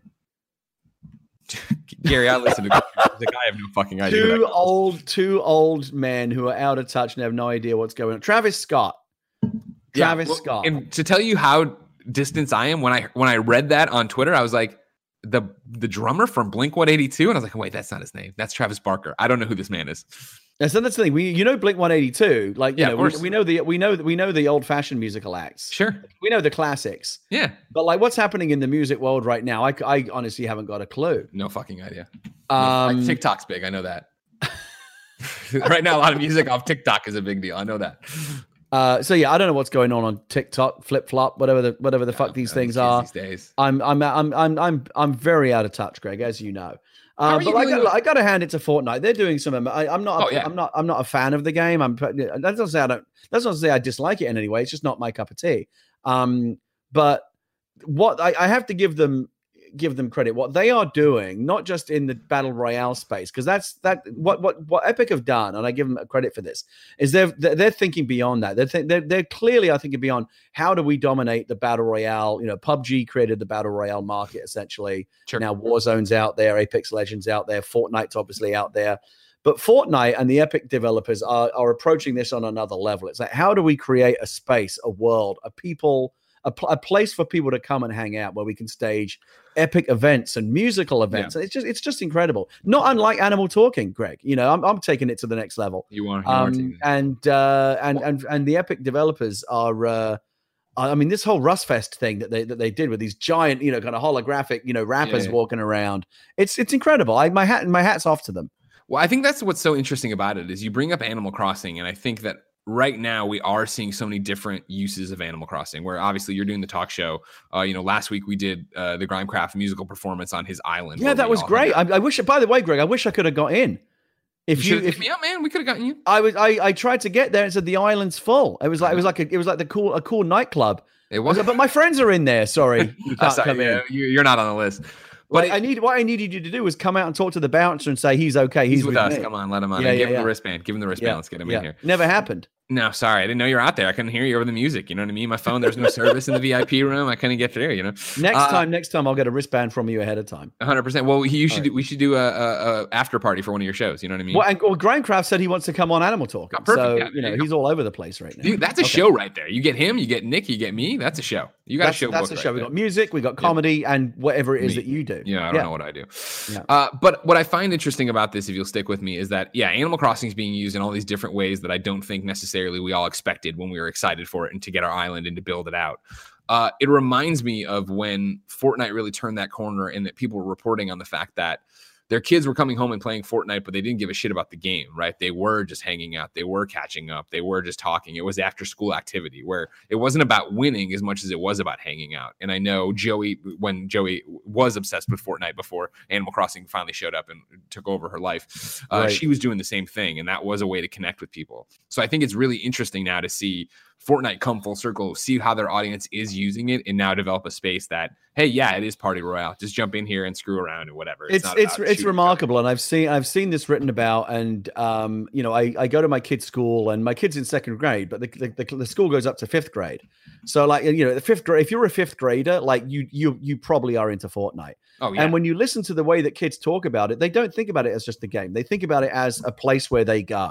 Gary, I listen to music. I have no fucking idea. Two old, two old men who are out of touch and have no idea what's going on. Travis Scott. Travis yeah, well, Scott. And to tell you how distant I am, when I when I read that on Twitter, I was like, the the drummer from Blink one eighty-two, and I was like, wait, that's not his name. That's Travis Barker. I don't know who this man is. Yeah, so that's the thing. We, you know, Blink one eighty-two. Like, you Yeah, know, of we, course. we know the we know we know the old fashioned musical acts. Sure. We know the classics. Yeah. But like, what's happening in the music world right now? I, I honestly haven't got a clue. No fucking idea. Um, Like, TikTok's big. I know that. Right now, a lot of music off TikTok is a big deal. I know that. Uh, so yeah, I don't know what's going on on TikTok, flip flop, whatever the whatever the fuck these Yeah, things kids are. these days. I'm I'm I'm I'm I'm I'm very out of touch, Greg, as you know. How Uh, are but you I doing got with- I got to hand it to Fortnite. They're doing some. I, I'm not. Oh, yeah. I'm not. I'm not a fan of the game. I'm. That's not to say I don't. That's not to say I dislike it in any way. It's just not my cup of tea. Um, but what I, I have to give them give them credit. What they are doing, not just in the battle royale space, because that's that. What what what Epic have done, and I give them credit for this, is they're they're, they're thinking beyond that. They're, th- they're they're clearly, I think, beyond how do we dominate the battle royale. You know, P U B G created the battle royale market essentially. Sure. Now Warzone's out there, Apex Legends out there, Fortnite's obviously out there. But Fortnite and the Epic developers are, are approaching this on another level. It's like, how do we create a space, a world, a people, a, pl- a place for people to come and hang out where we can stage epic events and musical events? Yeah. And it's just it's just incredible. Not unlike Animal Talking, Greg. You know, I'm, I'm taking it to the next level. You are. You are Um, taking it. and, uh, and and and the Epic developers are. Uh, I mean, this whole Rustfest thing that they that they did with these giant, you know, kind of holographic, you know, rappers Yeah. walking around. It's it's incredible. I my hat my hat's off to them. Well, I think that's what's so interesting about it is you bring up Animal Crossing, and I think that right now we are seeing so many different uses of Animal Crossing. Where obviously you're doing the talk show. Uh, you know, last week we did uh, the Grimecraft musical performance on his island. Yeah, where that we was all great. hung out. I, I wish. By the way, Greg, I wish I could have got in. If You you, should if hit me up, man. We could have gotten you. I was, I, I tried to get there and said the island's full. It was like it was like a, it was like the cool a cool nightclub. It I was, was like, but my friends are in there. Sorry, you can't Sorry, come in. yeah, you- You're not on the list. But But it- I need what I needed you to do was come out and talk to the bouncer and say he's okay. He's, he's with with us. me. Come on, let him on. Yeah, And yeah, give him yeah. the wristband. Give him the wristband. Let's get him yeah. in here. Never happened. No, sorry. I didn't know you were out there. I couldn't hear you over the music. You know what I mean? My phone, there's no service in the V I P room. I couldn't get through, you know? Next Uh, time, next time I'll get a wristband from you ahead of time. one hundred percent. Well, you should All do, we should do a, a, a after party for one of your shows. You know what I mean? Well, and well, Grimecraft said he wants to come on Animal Talk. Oh, perfect. So Yeah, you there know you he's all over the place right now. Dude, that's a Okay. show right there. You get him, you get Nick, you get me. That's a show. You got That's, a show. that's a booked show. right We there. got music, we got comedy, and whatever it is Me. that you do. Yeah, I don't know what I do. Yeah. Uh, but what I find interesting about this, if you'll stick with me, is that, yeah, Animal Crossing is being used in all these different ways that I don't think necessarily we all expected when we were excited for it and to get our island and to build it out. Uh, it reminds me of when Fortnite really turned that corner and that people were reporting on the fact that their kids were coming home and playing Fortnite, but they didn't give a shit about the game, right? They were just hanging out. They were catching up. They were just talking. It was after school activity where it wasn't about winning as much as it was about hanging out. And I know Joey, when Joey was obsessed with Fortnite before Animal Crossing finally showed up and took over her life, uh, Right. she was doing the same thing. And that was a way to connect with people. So I think it's really interesting now to see Fortnite come full circle, see how their audience is using it, and now develop a space that, hey, yeah, it is Party Royale. Just jump in here and screw around and whatever. It's not it's about it's shooting remarkable, and I've seen I've seen this written about, and um, you know, I, I go to my kid's school, and my kid's in second grade, but the, the, the, the school goes up to fifth grade. So, like, you know, the fifth grade, if you're a fifth grader, like you you you probably are into Fortnite. Oh, yeah. And when you listen to the way that kids talk about it, they don't think about it as just a game. They think about it as a place where they go.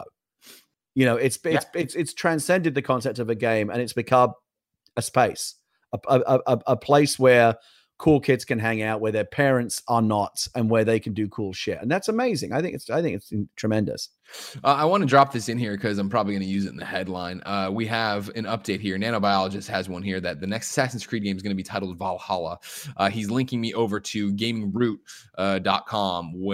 You know, it's it's Yeah. it's it's transcended the concept of a game, and it's become a space, a a, a, a place where cool kids can hang out, where their parents are not, and where they can do cool shit. And that's amazing. I think it's I think it's tremendous. Uh, I want to drop this in here because I'm probably going to use it in the headline. Uh, we have an update here. Nanobiologist has one here that the next Assassin's Creed game is going to be titled Valhalla. Uh, he's linking me over to gaming root dot com, uh,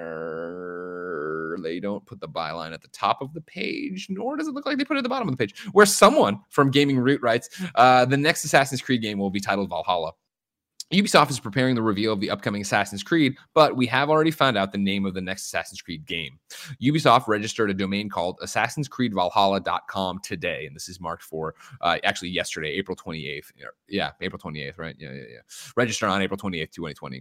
where they don't put the byline at the top of the page, nor does it look like they put it at the bottom of the page, where someone from Gaming Root writes, uh, the next Assassin's Creed game will be titled Valhalla. Ubisoft is preparing the reveal of the upcoming Assassin's Creed, but we have already found out the name of the next Assassin's Creed game. Ubisoft registered a domain called assassins creed valhalla dot com today, and this is marked for uh, actually yesterday, April twenty-eighth. Yeah, April twenty-eighth, right? Yeah, yeah, yeah. Registered on April twenty-eighth, twenty twenty.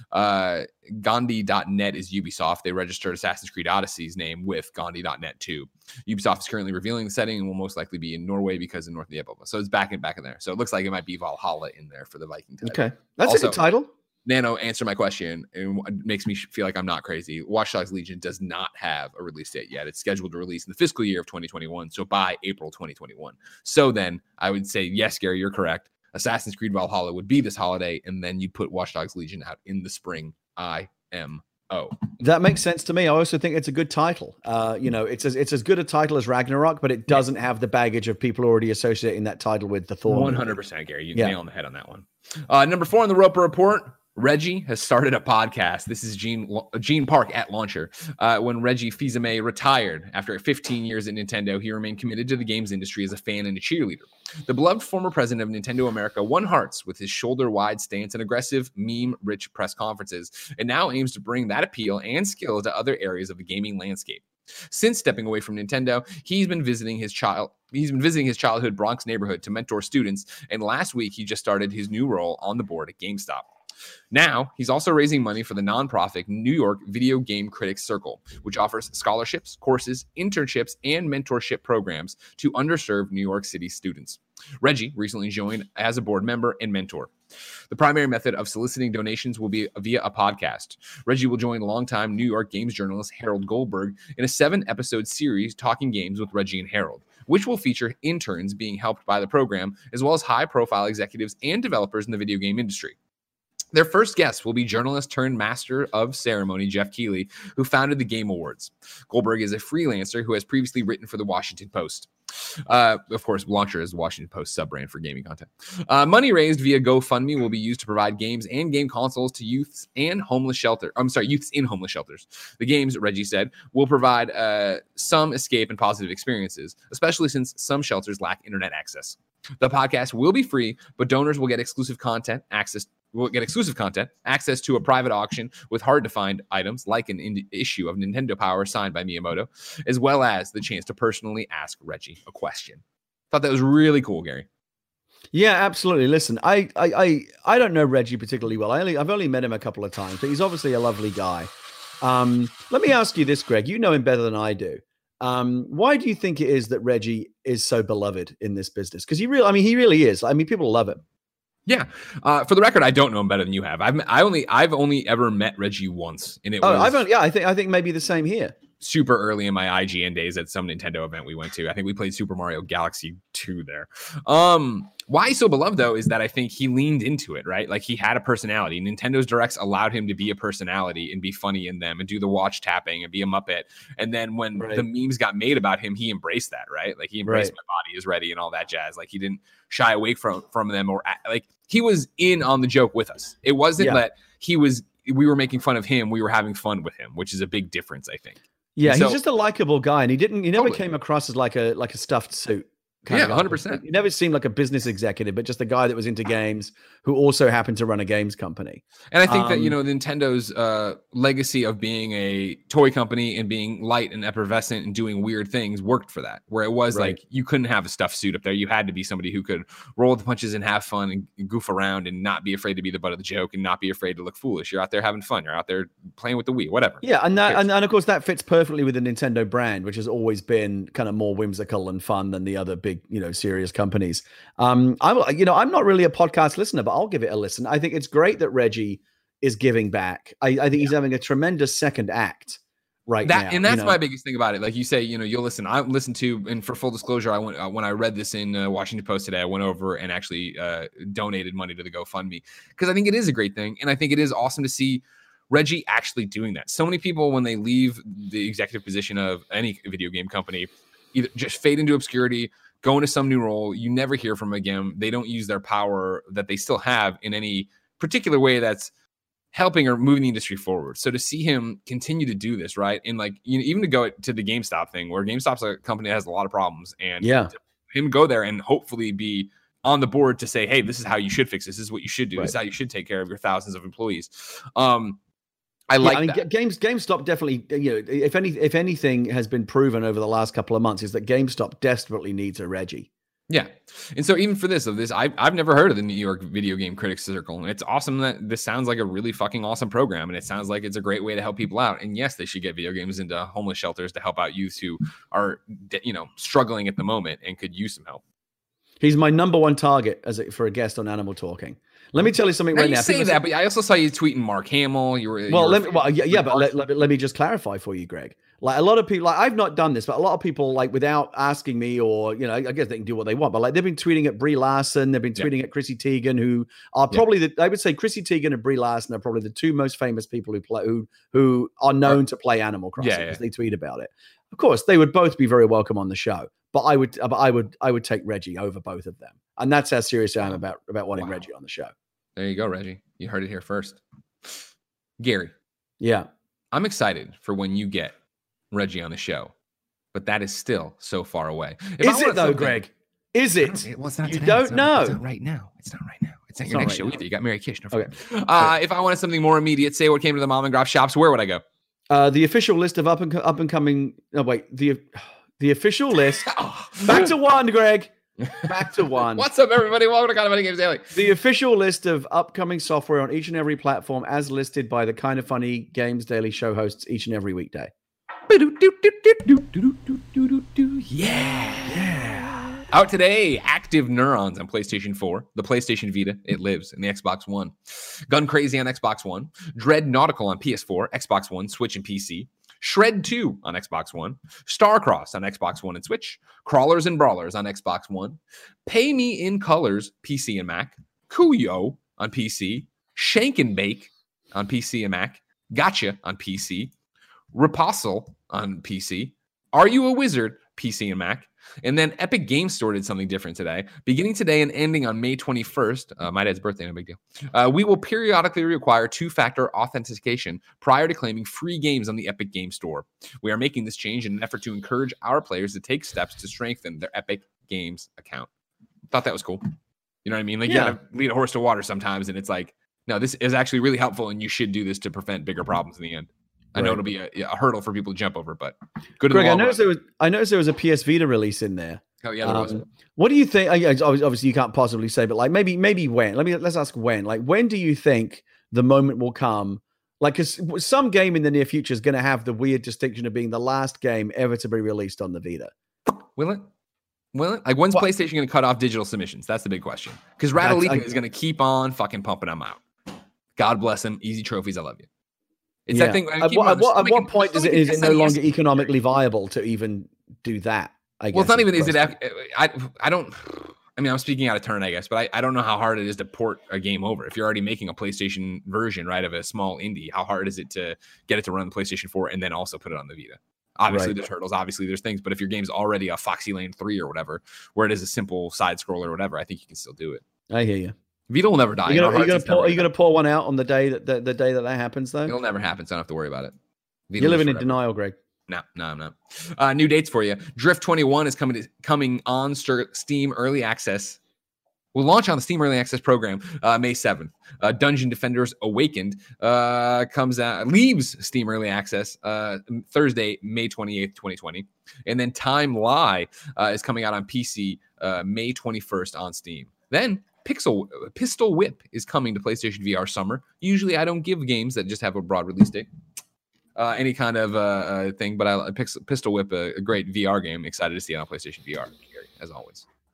Uh, Gandhi dot net is Ubisoft. They registered Assassin's Creed Odyssey's name with Gandhi dot net too. Ubisoft is currently revealing the setting and will most likely be in Norway because of North of the Ebba. So it's back in back in there. So it looks like it might be Valhalla in there for the Viking title. Okay. That's also a good title. Nano, answer my question, and it makes me feel like I'm not crazy. Watch Dogs Legion does not have a release date yet. It's scheduled to release in the fiscal year of twenty twenty-one, so by April twenty twenty-one. So then I would say, yes, Gary, you're correct. Assassin's Creed Valhalla would be this holiday, and then you put Watch Dogs Legion out in the spring. I M O. That makes sense to me. I also think it's a good title. Uh, you know, it's as it's as good a title as Ragnarok, but it doesn't have the baggage of people already associating that title with the Thor. one hundred percent, Gary. You yeah. nail on the head on that one. Uh, number four on the Roper Report. Reggie has started a podcast. This is Gene Gene Park at Launcher. Uh, when Reggie Fils-Aimé retired after fifteen years at Nintendo, he remained committed to the games industry as a fan and a cheerleader. The beloved former president of Nintendo America won hearts with his shoulder-wide stance and aggressive, meme-rich press conferences, and now aims to bring that appeal and skill to other areas of the gaming landscape. Since stepping away from Nintendo, he's been visiting his child. He's been visiting his childhood Bronx neighborhood to mentor students, and last week he just started his new role on the board at GameStop. Now, he's also raising money for the nonprofit New York Video Game Critics Circle, which offers scholarships, courses, internships, and mentorship programs to underserved New York City students. Reggie recently joined as a board member and mentor. The primary method of soliciting donations will be via a podcast. Reggie will join longtime New York games journalist Harold Goldberg in a seven-episode series, Talking Games with Reggie and Harold, which will feature interns being helped by the program, as well as high-profile executives and developers in the video game industry. Their first guest will be journalist turned master of ceremony, Jeff Keighley, who founded the Game Awards. Goldberg is a freelancer who has previously written for the Washington Post. Uh, of course, Launcher is the Washington Post sub-brand for gaming content. Uh, money raised via GoFundMe will be used to provide games and game consoles to youths and homeless shelter. I'm sorry, youths in homeless shelters. The games, Reggie said, will provide uh, some escape and positive experiences, especially since some shelters lack internet access. The podcast will be free, but donors will get exclusive content, access will get exclusive content, access to a private auction with hard-to-find items like an in- issue of Nintendo Power signed by Miyamoto, as well as the chance to personally ask Reggie a question. Thought that was really cool, Gary. Yeah, absolutely. Listen, I I I, I don't know Reggie particularly well. I only, I've only met him a couple of times, but he's obviously a lovely guy. Um, let me ask you this, Greg. You know him better than I do. Um, why do you think it is that Reggie is so beloved in this business? Because he really, I mean, he really is. I mean, people love him. Yeah. Uh, for the record, I don't know him better than you have. I've I only I've only ever met Reggie once, and it oh, was I've only, yeah. I think I think maybe the same here. Super early in my I G N days at some Nintendo event we went to. I think we played Super Mario Galaxy two there. Um, why he's so beloved, though, is that I think he leaned into it, right? Like, he had a personality. Nintendo's Directs allowed him to be a personality and be funny in them and do the watch tapping and be a Muppet. And then when right. the memes got made about him, he embraced that, right? Like, he embraced right. My body is ready and all that jazz. Like, he didn't shy away from, from them or, like, he was in on the joke with us. It wasn't yeah. that he was, we were making fun of him. We were having fun with him, which is a big difference, I think. Yeah, so, he's just a likable guy, and he didn't. He never totally. came across as like a like a stuffed suit. Kind yeah, of one hundred percent. He never seemed like a business executive, but just a guy that was into games who also happened to run a games company. And I think um, that, you know, Nintendo's uh, legacy of being a toy company and being light and effervescent and doing weird things worked for that, where it was right. like you couldn't have a stuffed suit up there. You had to be somebody who could roll the punches and have fun and goof around and not be afraid to be the butt of the joke and not be afraid to look foolish. You're out there having fun. You're out there playing with the Wii, whatever. Yeah, and that, and, and of course that fits perfectly with the Nintendo brand, which has always been kind of more whimsical and fun than the other big, you know, serious companies. Um, I'm, you know, I'm not really a podcast listener, but I'll give it a listen. I think it's great that Reggie is giving back. I, I think yeah. he's having a tremendous second act right that, now. And that's you know? my biggest thing about it. Like you say, you know, you'll listen. I listened to, and for full disclosure, I went uh, when I read this in uh, Washington Post today. I went over and actually uh, donated money to the GoFundMe because I think it is a great thing, and I think it is awesome to see Reggie actually doing that. So many people, when they leave the executive position of any video game company, either just fade into obscurity, go into some new role. You never hear from them again. They don't use their power that they still have in any particular way that's helping or moving the industry forward. So to see him continue to do this, right? And like, you know, even to go to the GameStop thing, where GameStop's a company that has a lot of problems, and yeah, him go there and hopefully be on the board to say, hey, this is how you should fix this. This is what you should do. Right. This is how you should take care of your thousands of employees. Um, I yeah, like I mean, that. Games GameStop definitely, you know, if any if anything has been proven over the last couple of months is that GameStop desperately needs a Reggie. Yeah. And so even for this, of this, I've, I've never heard of the New York Video Game Critics Circle. And it's awesome that this sounds like a really fucking awesome program. And it sounds like it's a great way to help people out. And yes, they should get video games into homeless shelters to help out youths who are, you know, struggling at the moment and could use some help. He's my number one target as a, for a guest on Animal Talking. Let me tell you something now right you now. say People that, say, but I also saw you tweeting Mark Hamill. You were well, you were let me, well, yeah, yeah but Mark. let, let, let me just clarify for you, Greg. Like a lot of people, like I've not done this, but a lot of people, like without asking me, or you know, I guess they can do what they want. But like they've been tweeting at Brie Larson, they've been tweeting yeah. at Chrissy Teigen, who are probably yeah. the I would say Chrissy Teigen and Brie Larson are probably the two most famous people who play who who are known to play Animal Crossing because yeah, yeah. they tweet about it. Of course, they would both be very welcome on the show, but I would, but I would, I would take Reggie over both of them, and that's how serious I am about about wanting wow. Reggie on the show. There you go, Reggie. You heard it here first. Gary. Yeah, I'm excited for when you get Reggie on the show, but that is still so far away. If is it though, Greg? Is it? Well, it's not you today. don't it's not, know. It's not right now. It's not right now. It's not it's your not next right show now. either. You got Mary Kish. No okay. Uh, okay. If I wanted something more immediate, say what came to the Mom and Graf shops, where would I go? Uh, the official list of up and up and coming. No, wait. The the official list. Back to one, Greg. Back to one. What's up, everybody? Welcome to Kind of Funny Games Daily. The official list of upcoming software on each and every platform, as listed by the Kind of Funny Games Daily show hosts each and every weekday. Yeah. Yeah. Out today, Active Neurons on PlayStation four, the PlayStation Vita, it lives, and the Xbox One. Gun Crazy on Xbox One. Dread Nautical on P S four, Xbox One, Switch, and P C. Shred two on Xbox One, Starcross on Xbox One and Switch, Crawlers and Brawlers on Xbox One, Pay Me in Colors, P C and Mac, Kuyo on P C, Shank and Bake on P C and Mac, Gotcha on P C, Ripossle on P C, Are You a Wizard, P C and Mac, and then Epic Games Store did something different today. Beginning today and ending on May twenty-first, uh, my dad's birthday, no big deal, uh, we will periodically require two-factor authentication prior to claiming free games on the Epic Games Store. We are making this change in an effort to encourage our players to take steps to strengthen their Epic Games account. Thought that was cool. You know what I mean? Like, yeah. You gotta lead a horse to water sometimes, and it's like, no, this is actually really helpful, and you should do this to prevent bigger problems in the end. I know right. it'll be a, a hurdle for people to jump over, but good. Greg, I noticed there was I noticed there was a P S Vita release in there. Oh yeah, there um, was. What do you think? Obviously, you can't possibly say, but like maybe maybe when? Let me let's ask when. Like when do you think the moment will come? Like, because some game in the near future is going to have the weird distinction of being the last game ever to be released on the Vita. Will it? Will it? Like, when's what? PlayStation going to cut off digital submissions? That's the big question. Because Radalika is going to keep on fucking pumping them out. God bless him. Easy trophies. I love you. It's yeah. that thing. At what, at what, at what point does it is it no longer economically viable to even do that? I guess. Well, it's not even. Is it? I I don't. I mean, I'm speaking out of turn, I guess, but I, I don't know how hard it is to port a game over. If you're already making a PlayStation version, right, of a small indie, how hard is it to get it to run the PlayStation four and then also put it on the Vita? Obviously, right. There's hurdles. Obviously, there's things. But if your game's already a Foxy Lane three or whatever, where it is a simple side scroller or whatever, I think you can still do it. I hear you. Vita will never die. Are you gonna, are you gonna pour, are you gonna pour one out on the day that the, the day that that happens, though? It'll never happen, so I don't have to worry about it. Vita You're living in denial, Greg. No, no, I'm not. Uh, new dates for you. Drift twenty-one is coming to, coming on Steam Early Access. We'll launch on the Steam Early Access program uh, May seventh. Uh, Dungeon Defenders Awakened uh, comes out, leaves Steam Early Access uh, Thursday, May twenty-eighth, twenty twenty. And then Time Lie uh, is coming out on P C uh, May twenty-first on Steam. Then Pixel Pistol Whip is coming to PlayStation V R summer. Usually I don't give games that just have a broad release date. Uh, any kind of uh, uh, thing, but I Pixel, Pistol Whip, a, a great V R game. Excited to see it on PlayStation V R, Gary, as always.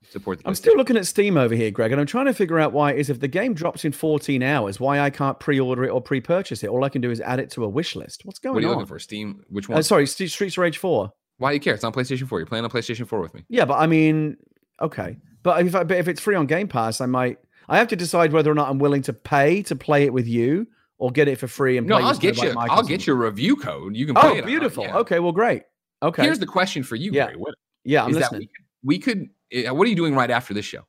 Support the I'm still looking at Steam over here, Greg, and I'm trying to figure out why it is if the game drops in fourteen hours, why I can't pre-order it or pre-purchase it. All I can do is add it to a wish list. What's going on? What are you looking for? Steam? Which one? Uh, sorry, St- Streets of Rage four. Why do you care? It's on PlayStation four. You're playing on PlayStation four with me. Yeah, but I mean, okay. But if, I, but if it's free on Game Pass, I might... I have to decide whether or not I'm willing to pay to play it with you or get it for free and No, play I'll with get like you. Mike I'll or get something. your review code. You can play Oh, it. beautiful. On, yeah. Okay, well, great. Okay. Here's the question for you, Yeah. Gary. What, Yeah, I'm is listening. that we could, we could uh, what are you doing right after this show?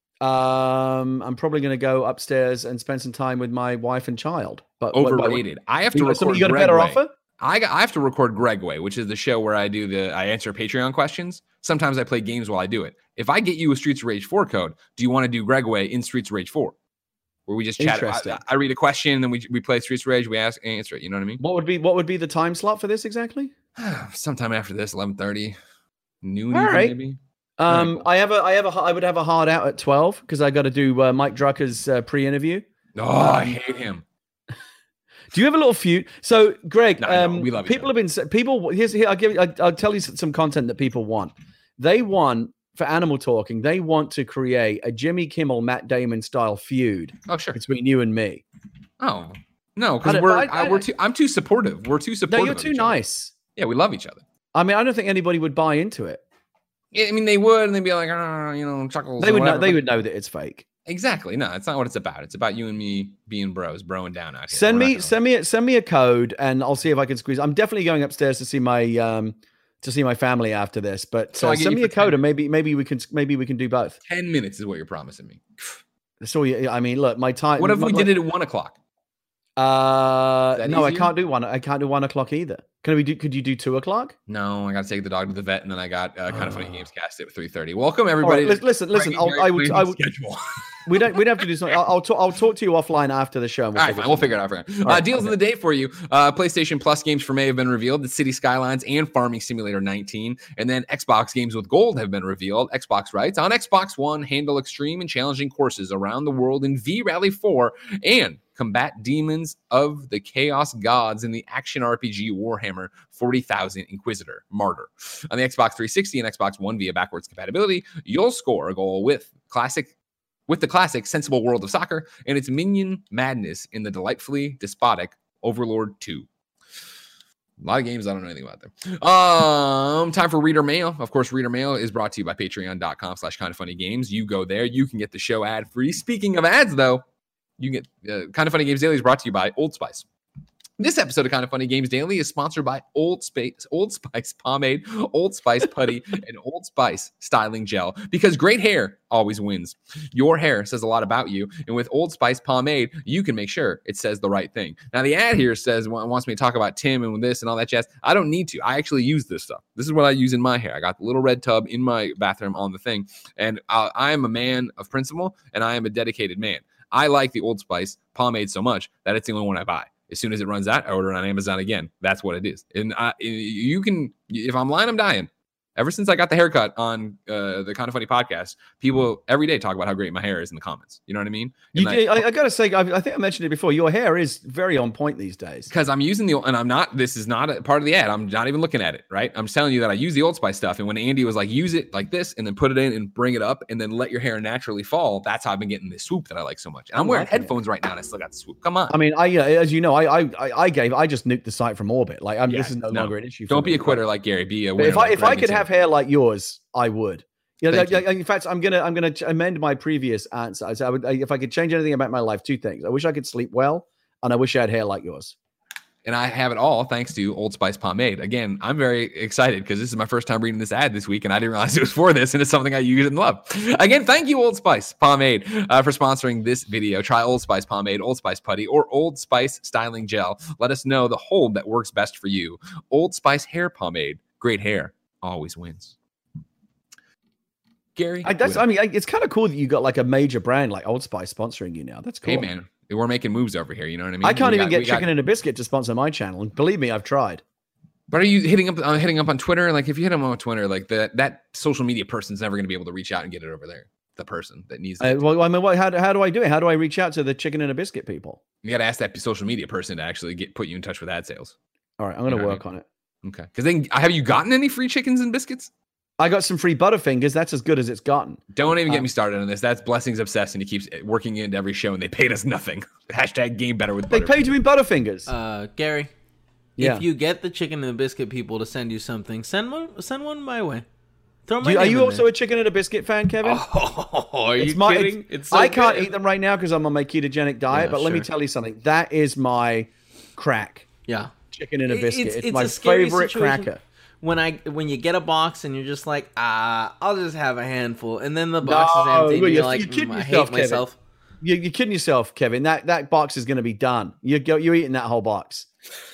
Um, I'm probably going to go upstairs and spend some time with my wife and child. But what- but- Overrated. I have to you got, record something- you got a Greg better Way. offer? I, got, I have to record Gregway, which is the show where I do the I answer Patreon questions. Sometimes I play games while I do it. If I get you a Streets of Rage four code, do you want to do Gregway in Streets of Rage four? Where we just chat. Interesting. I, I read a question, and then we we play Streets of Rage. We ask answer it. You know what I mean? What would be what would be the time slot for this exactly? Sometime after this, eleven thirty, noon, All even, right. maybe. Um, cool. I have a I have a I would have a hard out at twelve because I got to do uh, Mike Drucker's uh, pre-interview. Oh, I hate him. Do you have a little feud? So, Greg, No, I know. um, We love each people have been sa- people. Here's here. I'll give. I'll, I'll tell you some content that people want. They want for Animal Talking. They want to create a Jimmy Kimmel, Matt Damon style feud Oh, sure. between you and me. Oh, no, I because don't- we're I- I, I- we're too. I'm too supportive. We're too No, supportive. you're of too each other. nice. Yeah, we love each other. I mean, I don't think anybody would buy into it. Yeah, I mean, they would, and they'd be like, oh, you know, chuckles. They or would know. whatever, They but- would know that it's fake. Exactly. No, it's not what it's about. It's about you and me being bros, broing down out here. Send We're not me, gonna- send me, send me a code, and I'll see if I can squeeze. I'm definitely going upstairs to see my um to see my family after this. But So uh, I get send you me a for ten code, and maybe maybe we can maybe we can do both. ten minutes is what you're promising me. So yeah, I mean, look, my time. What if we my- did it at one o'clock? Uh, Is that no, I easier? can't do one. I can't do one o'clock either. Can we do? Could you do two o'clock? No, I got to take the dog to the vet, and then I got uh, kind of funny Oh. games cast at three thirty. Welcome All everybody. right, listen, listen. I'll, I would. I would. schedule. We don't. We'd have to do something. I'll. I'll talk, I'll talk to you offline after the show. and All right, figure fine. We'll something figure it out. For you. All Uh, right, deals okay. of the day for you. Uh, PlayStation Plus games for May have been revealed. The City Skylines and Farming Simulator nineteen. And then Xbox games with gold have been revealed. Xbox writes, on Xbox One, handle extreme and challenging courses around the world in V-Rally four and combat demons of the Chaos Gods in the action R P G Warhammer forty thousand Inquisitor Martyr. On the Xbox three sixty and Xbox One via backwards compatibility, you'll score a goal with classic with the classic sensible world of soccer and its minion madness in the delightfully despotic Overlord two. A lot of games I don't know anything about them. Um, time for Reader Mail. Of course, Reader Mail is brought to you by patreon.com slash kind of funny games. You go there, you can get the show ad free. Speaking of ads, though, you can get uh, Kind of Funny Games Daily is brought to you by Old Spice. This episode of Kind of Funny Games Daily is sponsored by Old Spice, Old Spice Pomade, Old Spice Putty, and Old Spice Styling Gel, because great hair always wins. Your hair says a lot about you, and with Old Spice Pomade, you can make sure it says the right thing. Now, the ad here says, wants me to talk about Tim and this and all that jazz. I don't need to. I actually use this stuff. This is what I use in my hair. I got the little red tub in my bathroom on the thing, and I, I am a man of principle, and I am a dedicated man. I like the Old Spice Pomade so much that it's the only one I buy. As soon as it runs out, I order it on Amazon again. That's what it is. And I, you can, if I'm lying, I'm dying. Ever since I got the haircut on uh, the Kind of Funny podcast, people every day talk about how great my hair is in the comments. You know what I mean? You, And I- I, I gotta say, I, I think I mentioned it before. Your hair is very on point these days. Because I'm using the, and I'm not, this is not a part of the ad. I'm not even looking at it, right? I'm just telling you that I use the Old Spice stuff. And when Andy was like, use it like this and then put it in and bring it up and then let your hair naturally fall, that's how I've been getting this swoop that I like so much. And I'm I'm wearing liking it. headphones right now and I still got the swoop. Come on. I mean, I yeah, as you know, I I I- I gave I just nuked the site from orbit. Like, I'm, Yeah, this is no, no. longer an issue. For Don't me. be a quitter like Gary. Be a But winner. if I like if I Greg could and have Tim. hair like yours, I would. You know, Thank like, like, in fact, I'm gonna I'm gonna ch- amend my previous answer. I, I would, I, if I could change anything about my life, two things. I wish I could sleep well, and I wish I had hair like yours. And I have it all thanks to Old Spice Pomade. Again, I'm very excited because this is my first time reading this ad this week, and I didn't realize it was for this, and it's something I use and love. Again, thank you, Old Spice Pomade, uh, for sponsoring this video. Try Old Spice Pomade, Old Spice Putty, or Old Spice Styling Gel. Let us know the hold that works best for you. Old Spice Hair Pomade. Great hair always wins. Gary? I, that's Whitta. I mean, I, it's kind of cool that you got like a major brand like Old Spice sponsoring you now. That's cool. Hey, man. We're making moves over here. You know what I mean? I can't We even got- get we got- Chicken and a Biscuit to sponsor my channel, and believe me, I've tried. But are you hitting up uh, hitting up on Twitter? Like, if you hit them on Twitter, like that that social media person's never going to be able to reach out and get it over there. The person that needs it. Uh, well, I mean, what, how, do- how do I do it? How do I reach out to the Chicken and a Biscuit people? You got to ask that social media person to actually get put you in touch with ad sales. All right, I'm going to You know what I work on it. Okay. Because then, have you gotten any free chickens and biscuits? I got some free Butterfingers. That's as good as it's gotten. Don't even get Um, me started on this. That's Blessings Obsessed, and he keeps working into every show, and they paid us nothing. Hashtag game better with They Butterfingers. paid you in Butterfingers. Uh, Gary, Yeah. if you get the chicken and the biscuit people to send you something, send one. Send one my way. Throw Do my you- are name you in also there. a chicken and a biscuit fan, Kevin? Oh, are It's you my- kidding? it's- It's so I can't good. eat them right now because I'm on my ketogenic diet. Yeah, but let me sure. tell you something. That is my crack. Yeah. Chicken and a It- biscuit. It's, a my scary favorite situation cracker. When I when you get a box and you're just like, ah, I'll just have a handful, and then the box is No, empty, and you're- you're like, you're kidding mm, I yourself, hate Kevin. myself. You, you're kidding yourself, Kevin. That that box is going to be done. You go. You're eating that whole box.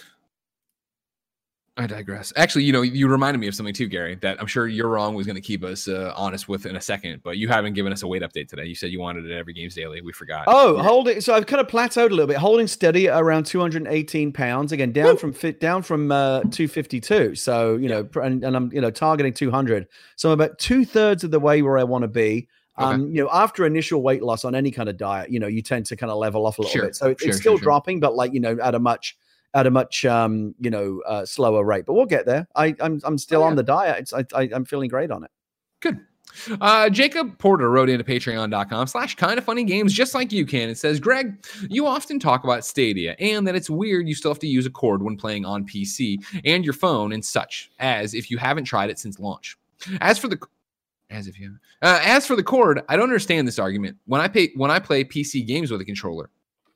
I digress. Actually, you know, you reminded me of something too, Gary, that I'm sure you're wrong was going to keep us uh, honest with in a second, but you haven't given us a weight update today. You said you wanted it every Games Daily. We forgot. Oh, hold it. So I've kind of plateaued a little bit, holding steady at around two hundred eighteen pounds. Again, down Woo! from fit down from uh, two fifty-two. So you know, and, and I'm you know targeting two hundred. So I'm about two thirds of the way where I want to be. Um, okay. You know, after initial weight loss on any kind of diet, you know, you tend to kind of level off a little sure. bit. So it, sure, it's still sure, sure. dropping, but like you know, at a much at a much um, you know uh, slower rate. But we'll get there. I, I'm I'm still oh, yeah. on the diet. It's, I, I I'm feeling great on it. Good. Uh, Jacob Porter wrote into patreon.com slash kind of funny games just like you can. It says, Greg, you often talk about Stadia and that it's weird you still have to use a cord when playing on P C and your phone and such, as if you haven't tried it since launch. As for the as if you uh, as for the cord, I don't understand this argument. When I pay when I play P C games with a controller,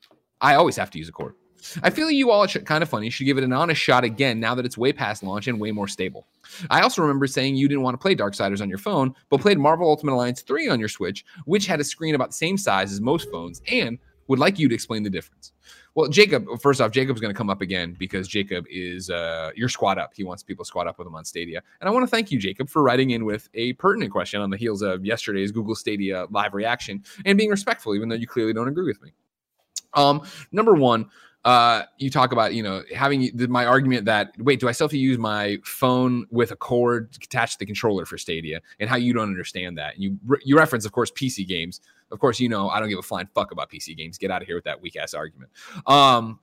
I always have to use a cord. I feel you all at Kind of Funny should give it an honest shot again now that it's way past launch and way more stable. I also remember saying you didn't want to play Darksiders on your phone, but played Marvel Ultimate Alliance three on your Switch, which had a screen about the same size as most phones, and would like you to explain the difference. Well, Jacob, first off, Jacob's going to come up again because Jacob is uh, your squad up. He wants people to squad up with him on Stadia. And I want to thank you, Jacob, for writing in with a pertinent question on the heels of yesterday's Google Stadia live reaction and being respectful, even though you clearly don't agree with me. Um, number one, Uh, you talk about, you know, having the, my argument that, wait, do I still have to use my phone with a cord attached to the controller for Stadia, and how you don't understand that. And you you reference, of course, P C games. Of course, you know, I don't give a flying fuck about P C games. Get out of here with that weak ass argument. Um,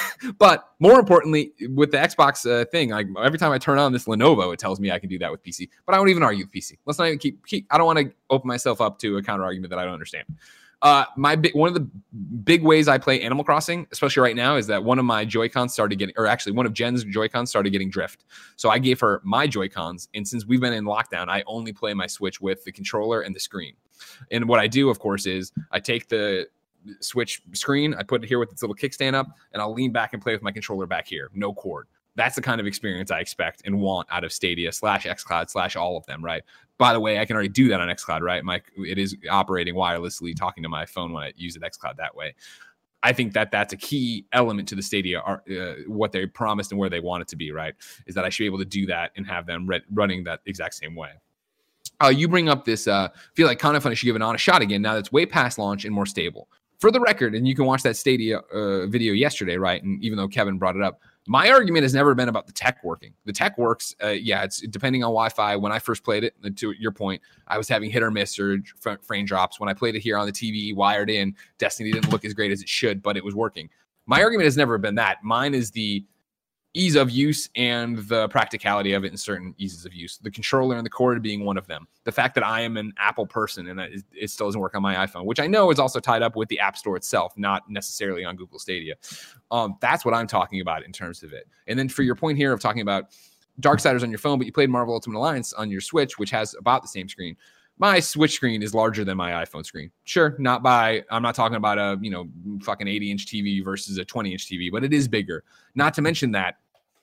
but more importantly, with the Xbox uh, thing, like every time I turn on this Lenovo, it tells me I can do that with P C, but I won't even argue with P C. Let's not even keep, keep I don't want to open myself up to a counter argument that I don't understand. Uh, my big, one of the big ways I play Animal Crossing, especially right now, is that one of my Joy-Cons started getting, or actually one of Jen's Joy-Cons started getting drift. So I gave her my Joy-Cons, and since we've been in lockdown, I only play my Switch with the controller and the screen. And what I do, of course, is I take the Switch screen, I put it here with its little kickstand up, and I'll lean back and play with my controller back here, no cord. That's the kind of experience I expect and want out of Stadia slash xCloud slash all of them, right? By the way, I can already do that on xCloud, right? My it is operating wirelessly, talking to my phone when I use it xCloud that way. I think that that's a key element to the Stadia, uh, what they promised and where they want it to be, right? Is that I should be able to do that and have them re- running that exact same way. Uh, you bring up this, uh, feel like Kind of Funny should give it an honest shot again now that's way past launch and more stable. For the record, and you can watch that Stadia uh, video yesterday, right? And even though Kevin brought it up, my argument has never been about the tech working. The tech works, uh, yeah, it's depending on Wi-Fi. When I first played it, to your point, I was having hit or miss or frame drops. When I played it here on the T V, wired in, Destiny didn't look as great as it should, but it was working. My argument has never been that. Mine is the ease of use and the practicality of it in certain eases of use. The controller and the cord being one of them. The fact that I am an Apple person and that it still doesn't work on my iPhone, which I know is also tied up with the App Store itself, not necessarily on Google Stadia. Um, that's what I'm talking about in terms of it. And then for your point here of talking about Darksiders on your phone, but you played Marvel Ultimate Alliance on your Switch, which has about the same screen. My Switch screen is larger than my iPhone screen. Sure, not by, I'm not talking about a, you know, fucking eighty inch T V versus a twenty inch T V, but it is bigger. Not to mention that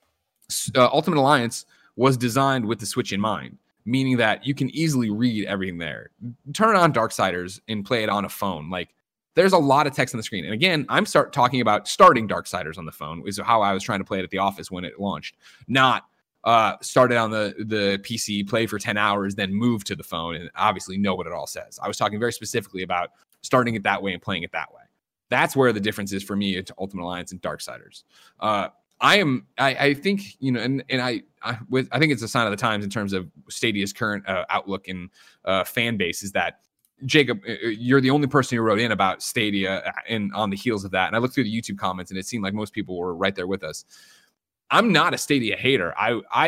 uh, Ultimate Alliance was designed with the Switch in mind, meaning that you can easily read everything there. Turn on Darksiders and play it on a phone. Like, there's a lot of text on the screen. And again, I'm start talking about starting Darksiders on the phone, is how I was trying to play it at the office when it launched. Not uh, started on the, the P C, play for ten hours, then move to the phone and obviously know what it all says. I was talking very specifically about starting it that way and playing it that way. That's where the difference is for me to Ultimate Alliance and Darksiders. Uh, I am, I, I think, you know, and, and I, I, with, I think it's a sign of the times in terms of Stadia's current uh, outlook and uh, fan base is that, Jacob, you're the only person who wrote in about Stadia and on the heels of that. And I looked through the YouTube comments and it seemed like most people were right there with us. I'm not a Stadia hater. I, I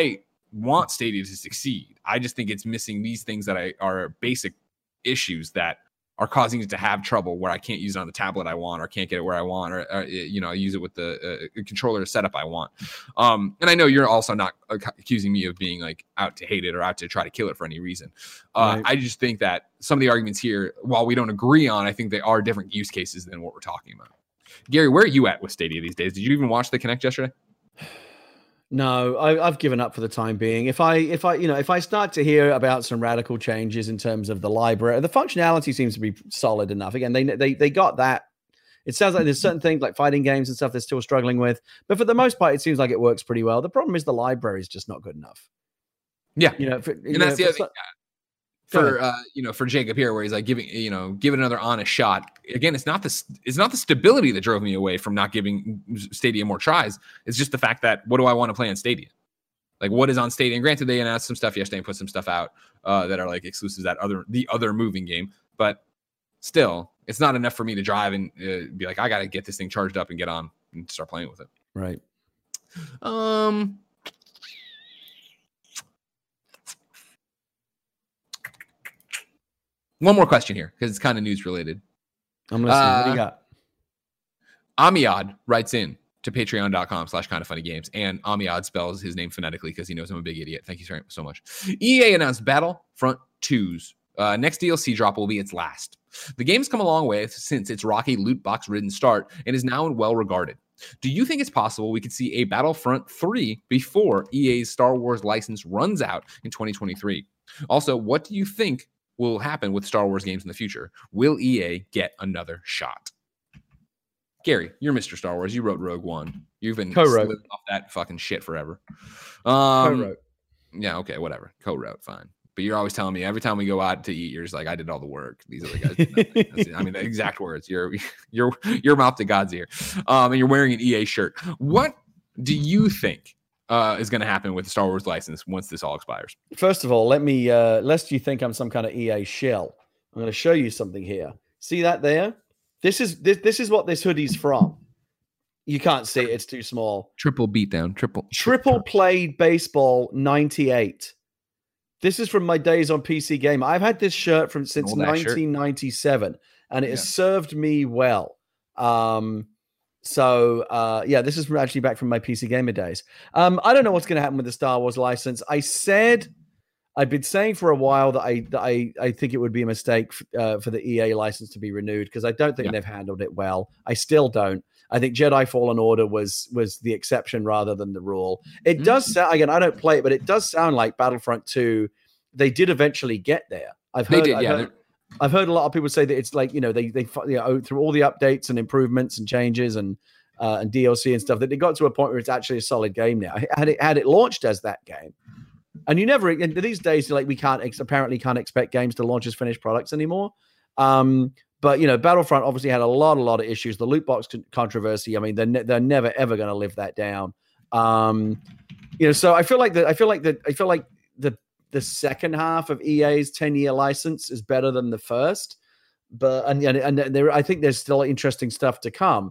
want Stadia to succeed. I just think it's missing these things that I are basic issues that are causing it to have trouble, where I can't use it on the tablet I want, or can't get it where I want, or, or you know, I use it with the uh, controller setup I want. Um, and I know you're also not accusing me of being like out to hate it or out to try to kill it for any reason. Uh, right. I just think that some of the arguments here, while we don't agree on, I think they are different use cases than what we're talking about. Gary, where are you at with Stadia these days? Did you even watch the Connect yesterday? No, I, I've given up for the time being. If I, if I, you know, if I start to hear about some radical changes in terms of the library, the functionality seems to be solid enough. Again, they they they got that. It sounds like there's certain things like fighting games and stuff they're still struggling with, but for the most part, it seems like it works pretty well. The problem is the library is just not good enough. Yeah, you know, for, you and know, that's the for, other thing. For uh, you know, for Jacob here, where he's like giving, you know, give it another honest shot. Again, it's not the it's not the stability that drove me away from not giving Stadia more tries. It's just the fact that what do I want to play on Stadia? Like, what is on Stadia? And granted, they announced some stuff yesterday and put some stuff out uh, that are like exclusives, that other the other moving game. But still, it's not enough for me to drive and uh, be like, I got to get this thing charged up and get on and start playing with it. Right. Um. One more question here, because it's kind of news related. I'm listening. Uh, what do you got? Amiad writes in to patreon.com slash kind of funny games. And Amiad spells his name phonetically because he knows I'm a big idiot. Thank you so much. E A announced Battlefront two's uh, next D L C drop will be its last. The game's come a long way since its rocky loot box ridden start and is now well regarded. Do you think it's possible we could see a Battlefront three before E A's Star Wars license runs out in twenty twenty-three? Also, what do you think will happen with Star Wars games in the future? Will E A get another shot? Gary, you're Mister Star Wars. You wrote Rogue One. You've been co-wrote living off that fucking shit forever. Um, co-wrote. Yeah, okay, whatever. Co-wrote, fine. But you're always telling me every time we go out to eat, you're just like, I did all the work. These other guys did nothing. I mean, the exact words. You're you're your mouth to God's ear. Um, and you're wearing an E A shirt. What do you think Uh, is going to happen with the Star Wars license once this all expires? First of all, let me, uh, lest you think I'm some kind of E A shill, I'm going to show you something here. See that there? This is this this is what this hoodie's from. You can't see it; it's too small. Triple beatdown, triple triple played baseball ninety-eight. This is from my days on P C Gamer. I've had this shirt from since nineteen ninety-seven, shirt. And it yeah. has served me well. Um, So, uh, yeah, this is actually back from my P C Gamer days. Um, I don't know what's going to happen with the Star Wars license. I said, I've been saying for a while that I that I, I think it would be a mistake f- uh, for the E A license to be renewed because I don't think yeah. they've handled it well. I still don't. I think Jedi Fallen Order was was the exception rather than the rule. It mm-hmm. does sound, again, I don't play it, but it does sound like Battlefront two, they did eventually get there. I've heard, they did, I've yeah. heard, I've heard a lot of people say that it's like, you know, they, they, you know, through all the updates and improvements and changes and, uh, and D L C and stuff, that it got to a point where it's actually a solid game now. Had it, had it launched as that game, and you never, and these days, like we can't, ex- apparently can't expect games to launch as finished products anymore. Um, but, you know, Battlefront obviously had a lot, a lot of issues. The loot box con- controversy, I mean, they're, ne- they're never, ever going to live that down. Um, you know, so I feel like that, I feel like that, I feel like the, the second half of E A's ten-year license is better than the first, but and and, and there, I think there's still interesting stuff to come.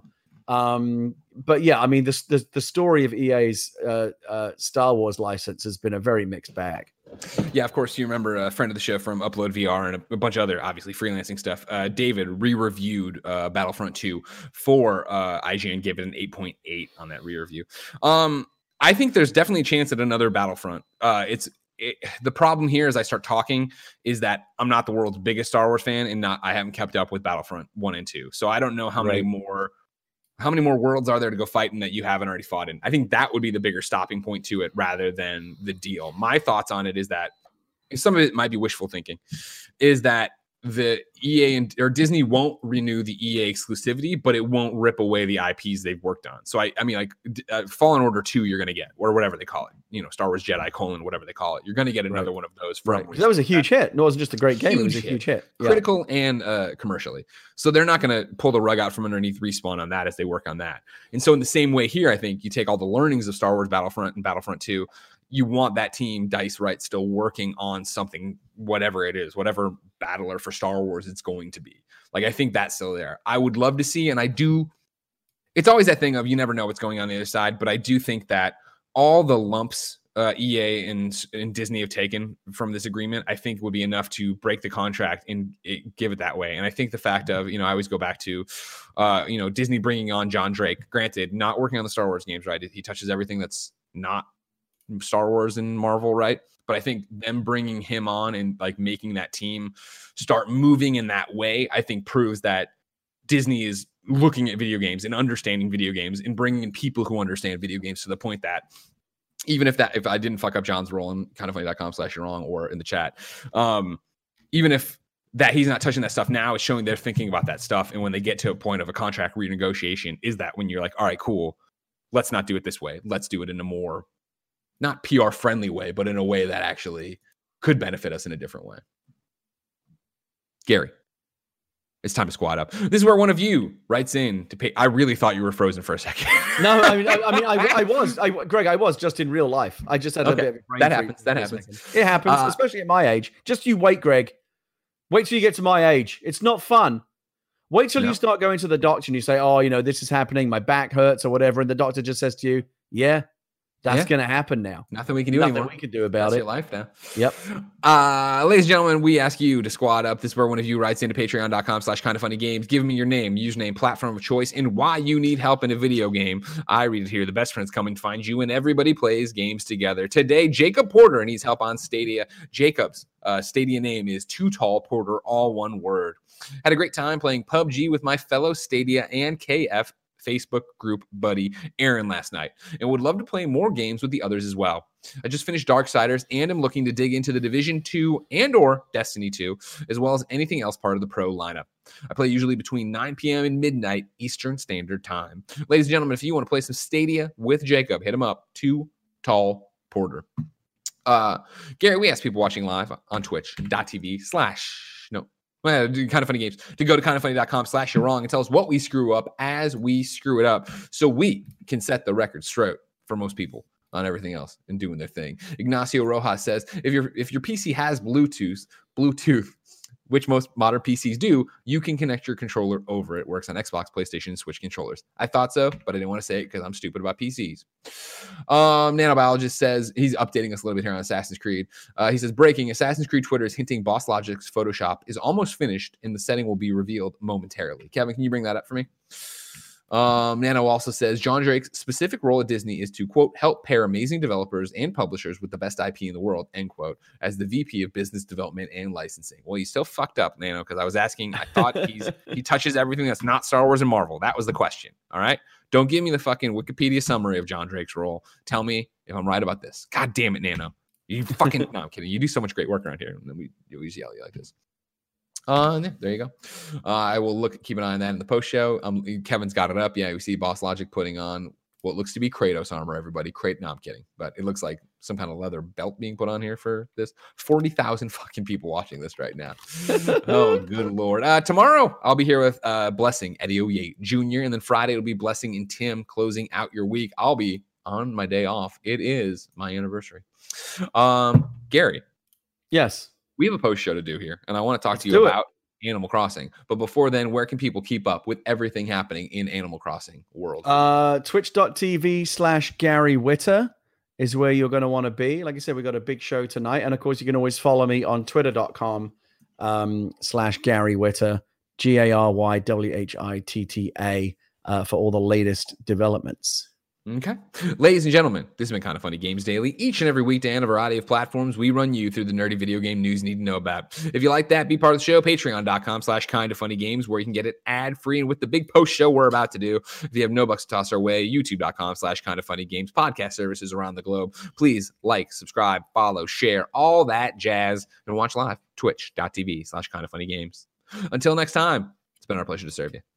Um, but yeah, I mean, the the, the story of E A's uh, uh, Star Wars license has been a very mixed bag. Yeah, of course, you remember a friend of the show from Upload V R and a, a bunch of other, obviously, freelancing stuff. Uh, David re-reviewed uh, Battlefront two for uh, I G N, gave it an eight point eight on that re-review. Um, I think there's definitely a chance at another Battlefront. Uh, it's It, the problem here as I start talking is that I'm not the world's biggest Star Wars fan and not I haven't kept up with Battlefront one and two. So I don't know how right. many more how many more worlds are there to go fight in that you haven't already fought in. I think that would be the bigger stopping point to it rather than the deal. My thoughts on it is that some of it might be wishful thinking, is that the E A and or Disney won't renew the E A exclusivity, but it won't rip away the I Ps they've worked on. So I, I mean, like uh, Fallen Order two, you're going to get, or whatever they call it, you know, Star Wars Jedi colon, whatever they call it. You're going to get another right. one of those. From right. That was a huge hit. It wasn't just a great game. It was a hit. huge hit. Yeah. Critical and uh, commercially. So they're not going to pull the rug out from underneath Respawn on that as they work on that. And so in the same way here, I think you take all the learnings of Star Wars Battlefront and Battlefront two, you want that team, Dice Right, still working on something, whatever it is, whatever battler for Star Wars it's going to be. Like, I think that's still there. I would love to see, and I do, it's always that thing of you never know what's going on the other side, but I do think that all the lumps uh, E A and, and Disney have taken from this agreement, I think would be enough to break the contract and it, give it that way. And I think the fact of, you know, I always go back to, uh, you know, Disney bringing on John Drake, granted, not working on the Star Wars games, right? He touches everything that's not Star Wars and Marvel, right? But I think them bringing him on and like making that team start moving in that way, I think proves that Disney is looking at video games and understanding video games and bringing in people who understand video games to the point that even if that, if I didn't fuck up John's role in kindafunny.com slash you're wrong or in the chat, um, even if that he's not touching that stuff now, is showing they're thinking about that stuff. And when they get to a point of a contract renegotiation, is that when you're like, all right, cool, let's not do it this way. Let's do it in a more, not P R friendly way, but in a way that actually could benefit us in a different way. Gary, it's time to squat up. This is where one of you writes in to pay. I really thought you were frozen for a second. No, I mean, I, I mean, I, I was, I, Greg, I was just in real life. I just had a Okay. bit of a brain That freeze. happens. That happens. It happens, Uh, especially at my age. Just you wait, Greg. Wait till you get to my age. It's not fun. Wait till No. you start going to the doctor and you say, "Oh, you know, this is happening. My back hurts or whatever," and the doctor just says to you, "Yeah, that's Yeah. going to happen now. Nothing we can do Nothing anymore. we can do about That's it." your life now. Yep. Uh, ladies and gentlemen, we ask you to squad up. This is where one of you writes into patreon.com slash kind of funny games. Give me your name, username, platform of choice, and why you need help in a video game. I read it here. The best friends come and find you, and everybody plays games together. Today, Jacob Porter needs help on Stadia. Jacob's uh, Stadia name is Too Tall Porter, all one word. Had a great time playing P U B G with my fellow Stadia and K F Facebook group buddy Aaron last night, and would love to play more games with the others as well. I just finished Darksiders and am looking to dig into the Division two and or Destiny two, as well as anything else part of the pro lineup. I play usually between nine p.m. and midnight Eastern Standard Time. Ladies and gentlemen, if you want to play some Stadia with Jacob, hit him up. Too Tall Porter. Uh, Gary, we asked people watching live on twitch.tv slash no Well, Kind of Funny Games to go to kindoffunny.com slash you're wrong and tell us what we screw up as we screw it up so we can set the record straight for most people on everything else and doing their thing. Ignacio Rojas says, if your if your P C has Bluetooth, Bluetooth, which most modern P Cs do, you can connect your controller over it. Works on Xbox, PlayStation, and Switch controllers. I thought so, but I didn't want to say it because I'm stupid about P Cs. Um, Nanobiologist says, he's updating us a little bit here on Assassin's Creed. Uh, he says, breaking, Assassin's Creed Twitter is hinting Boss Logic's Photoshop is almost finished and the setting will be revealed momentarily. Kevin, can you bring that up for me? Um, Nano also says John Drake's specific role at Disney is to, quote, help pair amazing developers and publishers with the best I P in the world, end quote, as the V P of business development and licensing. Well, he's still fucked up, Nano, because I was asking, I thought he's he touches everything that's not Star Wars and Marvel. That was the question. All right. Don't give me the fucking Wikipedia summary of John Drake's role. Tell me if I'm right about this. God damn it, Nano. You fucking no, I'm kidding. You do so much great work around here. And then we always yell at you like this. Uh, yeah, there you go. Uh, I will look, keep an eye on that in the post show. Um, Kevin's got it up. Yeah, we see Boss Logic putting on what looks to be Kratos armor. Everybody, Krat. No, I'm kidding, but it looks like some kind of leather belt being put on here for this. Forty thousand fucking people watching this right now. Oh, good lord. Uh, tomorrow I'll be here with uh Blessing Eddie Oye Junior, and then Friday it'll be Blessing and Tim closing out your week. I'll be on my day off. It is my anniversary. Um, Gary. Yes. We have a post show to do here, and I want to talk Let's to do you it. about Animal Crossing. But before then, where can people keep up with everything happening in Animal Crossing world? Uh, twitch.tv slash Gary Witter is where you're going to want to be. Like I said, we got a big show tonight. And of course, you can always follow me on twitter.com um, slash Gary Witter, G A R Y W H I T T A, uh, for all the latest developments. Okay. Ladies and gentlemen, this has been Kind of Funny Games Daily. Each and every weekday on a variety of platforms, we run you through the nerdy video game news you need to know about. If you like that, be part of the show. Patreon.com slash Kind of Funny Games, where you can get it ad-free and with the big post show we're about to do. If you have no bucks to toss our way, YouTube.com slash Kind of Funny Games, podcast services around the globe. Please like, subscribe, follow, share, all that jazz, and watch live. Twitch.tv slash Kind of Funny Games. Until next time, it's been our pleasure to serve you.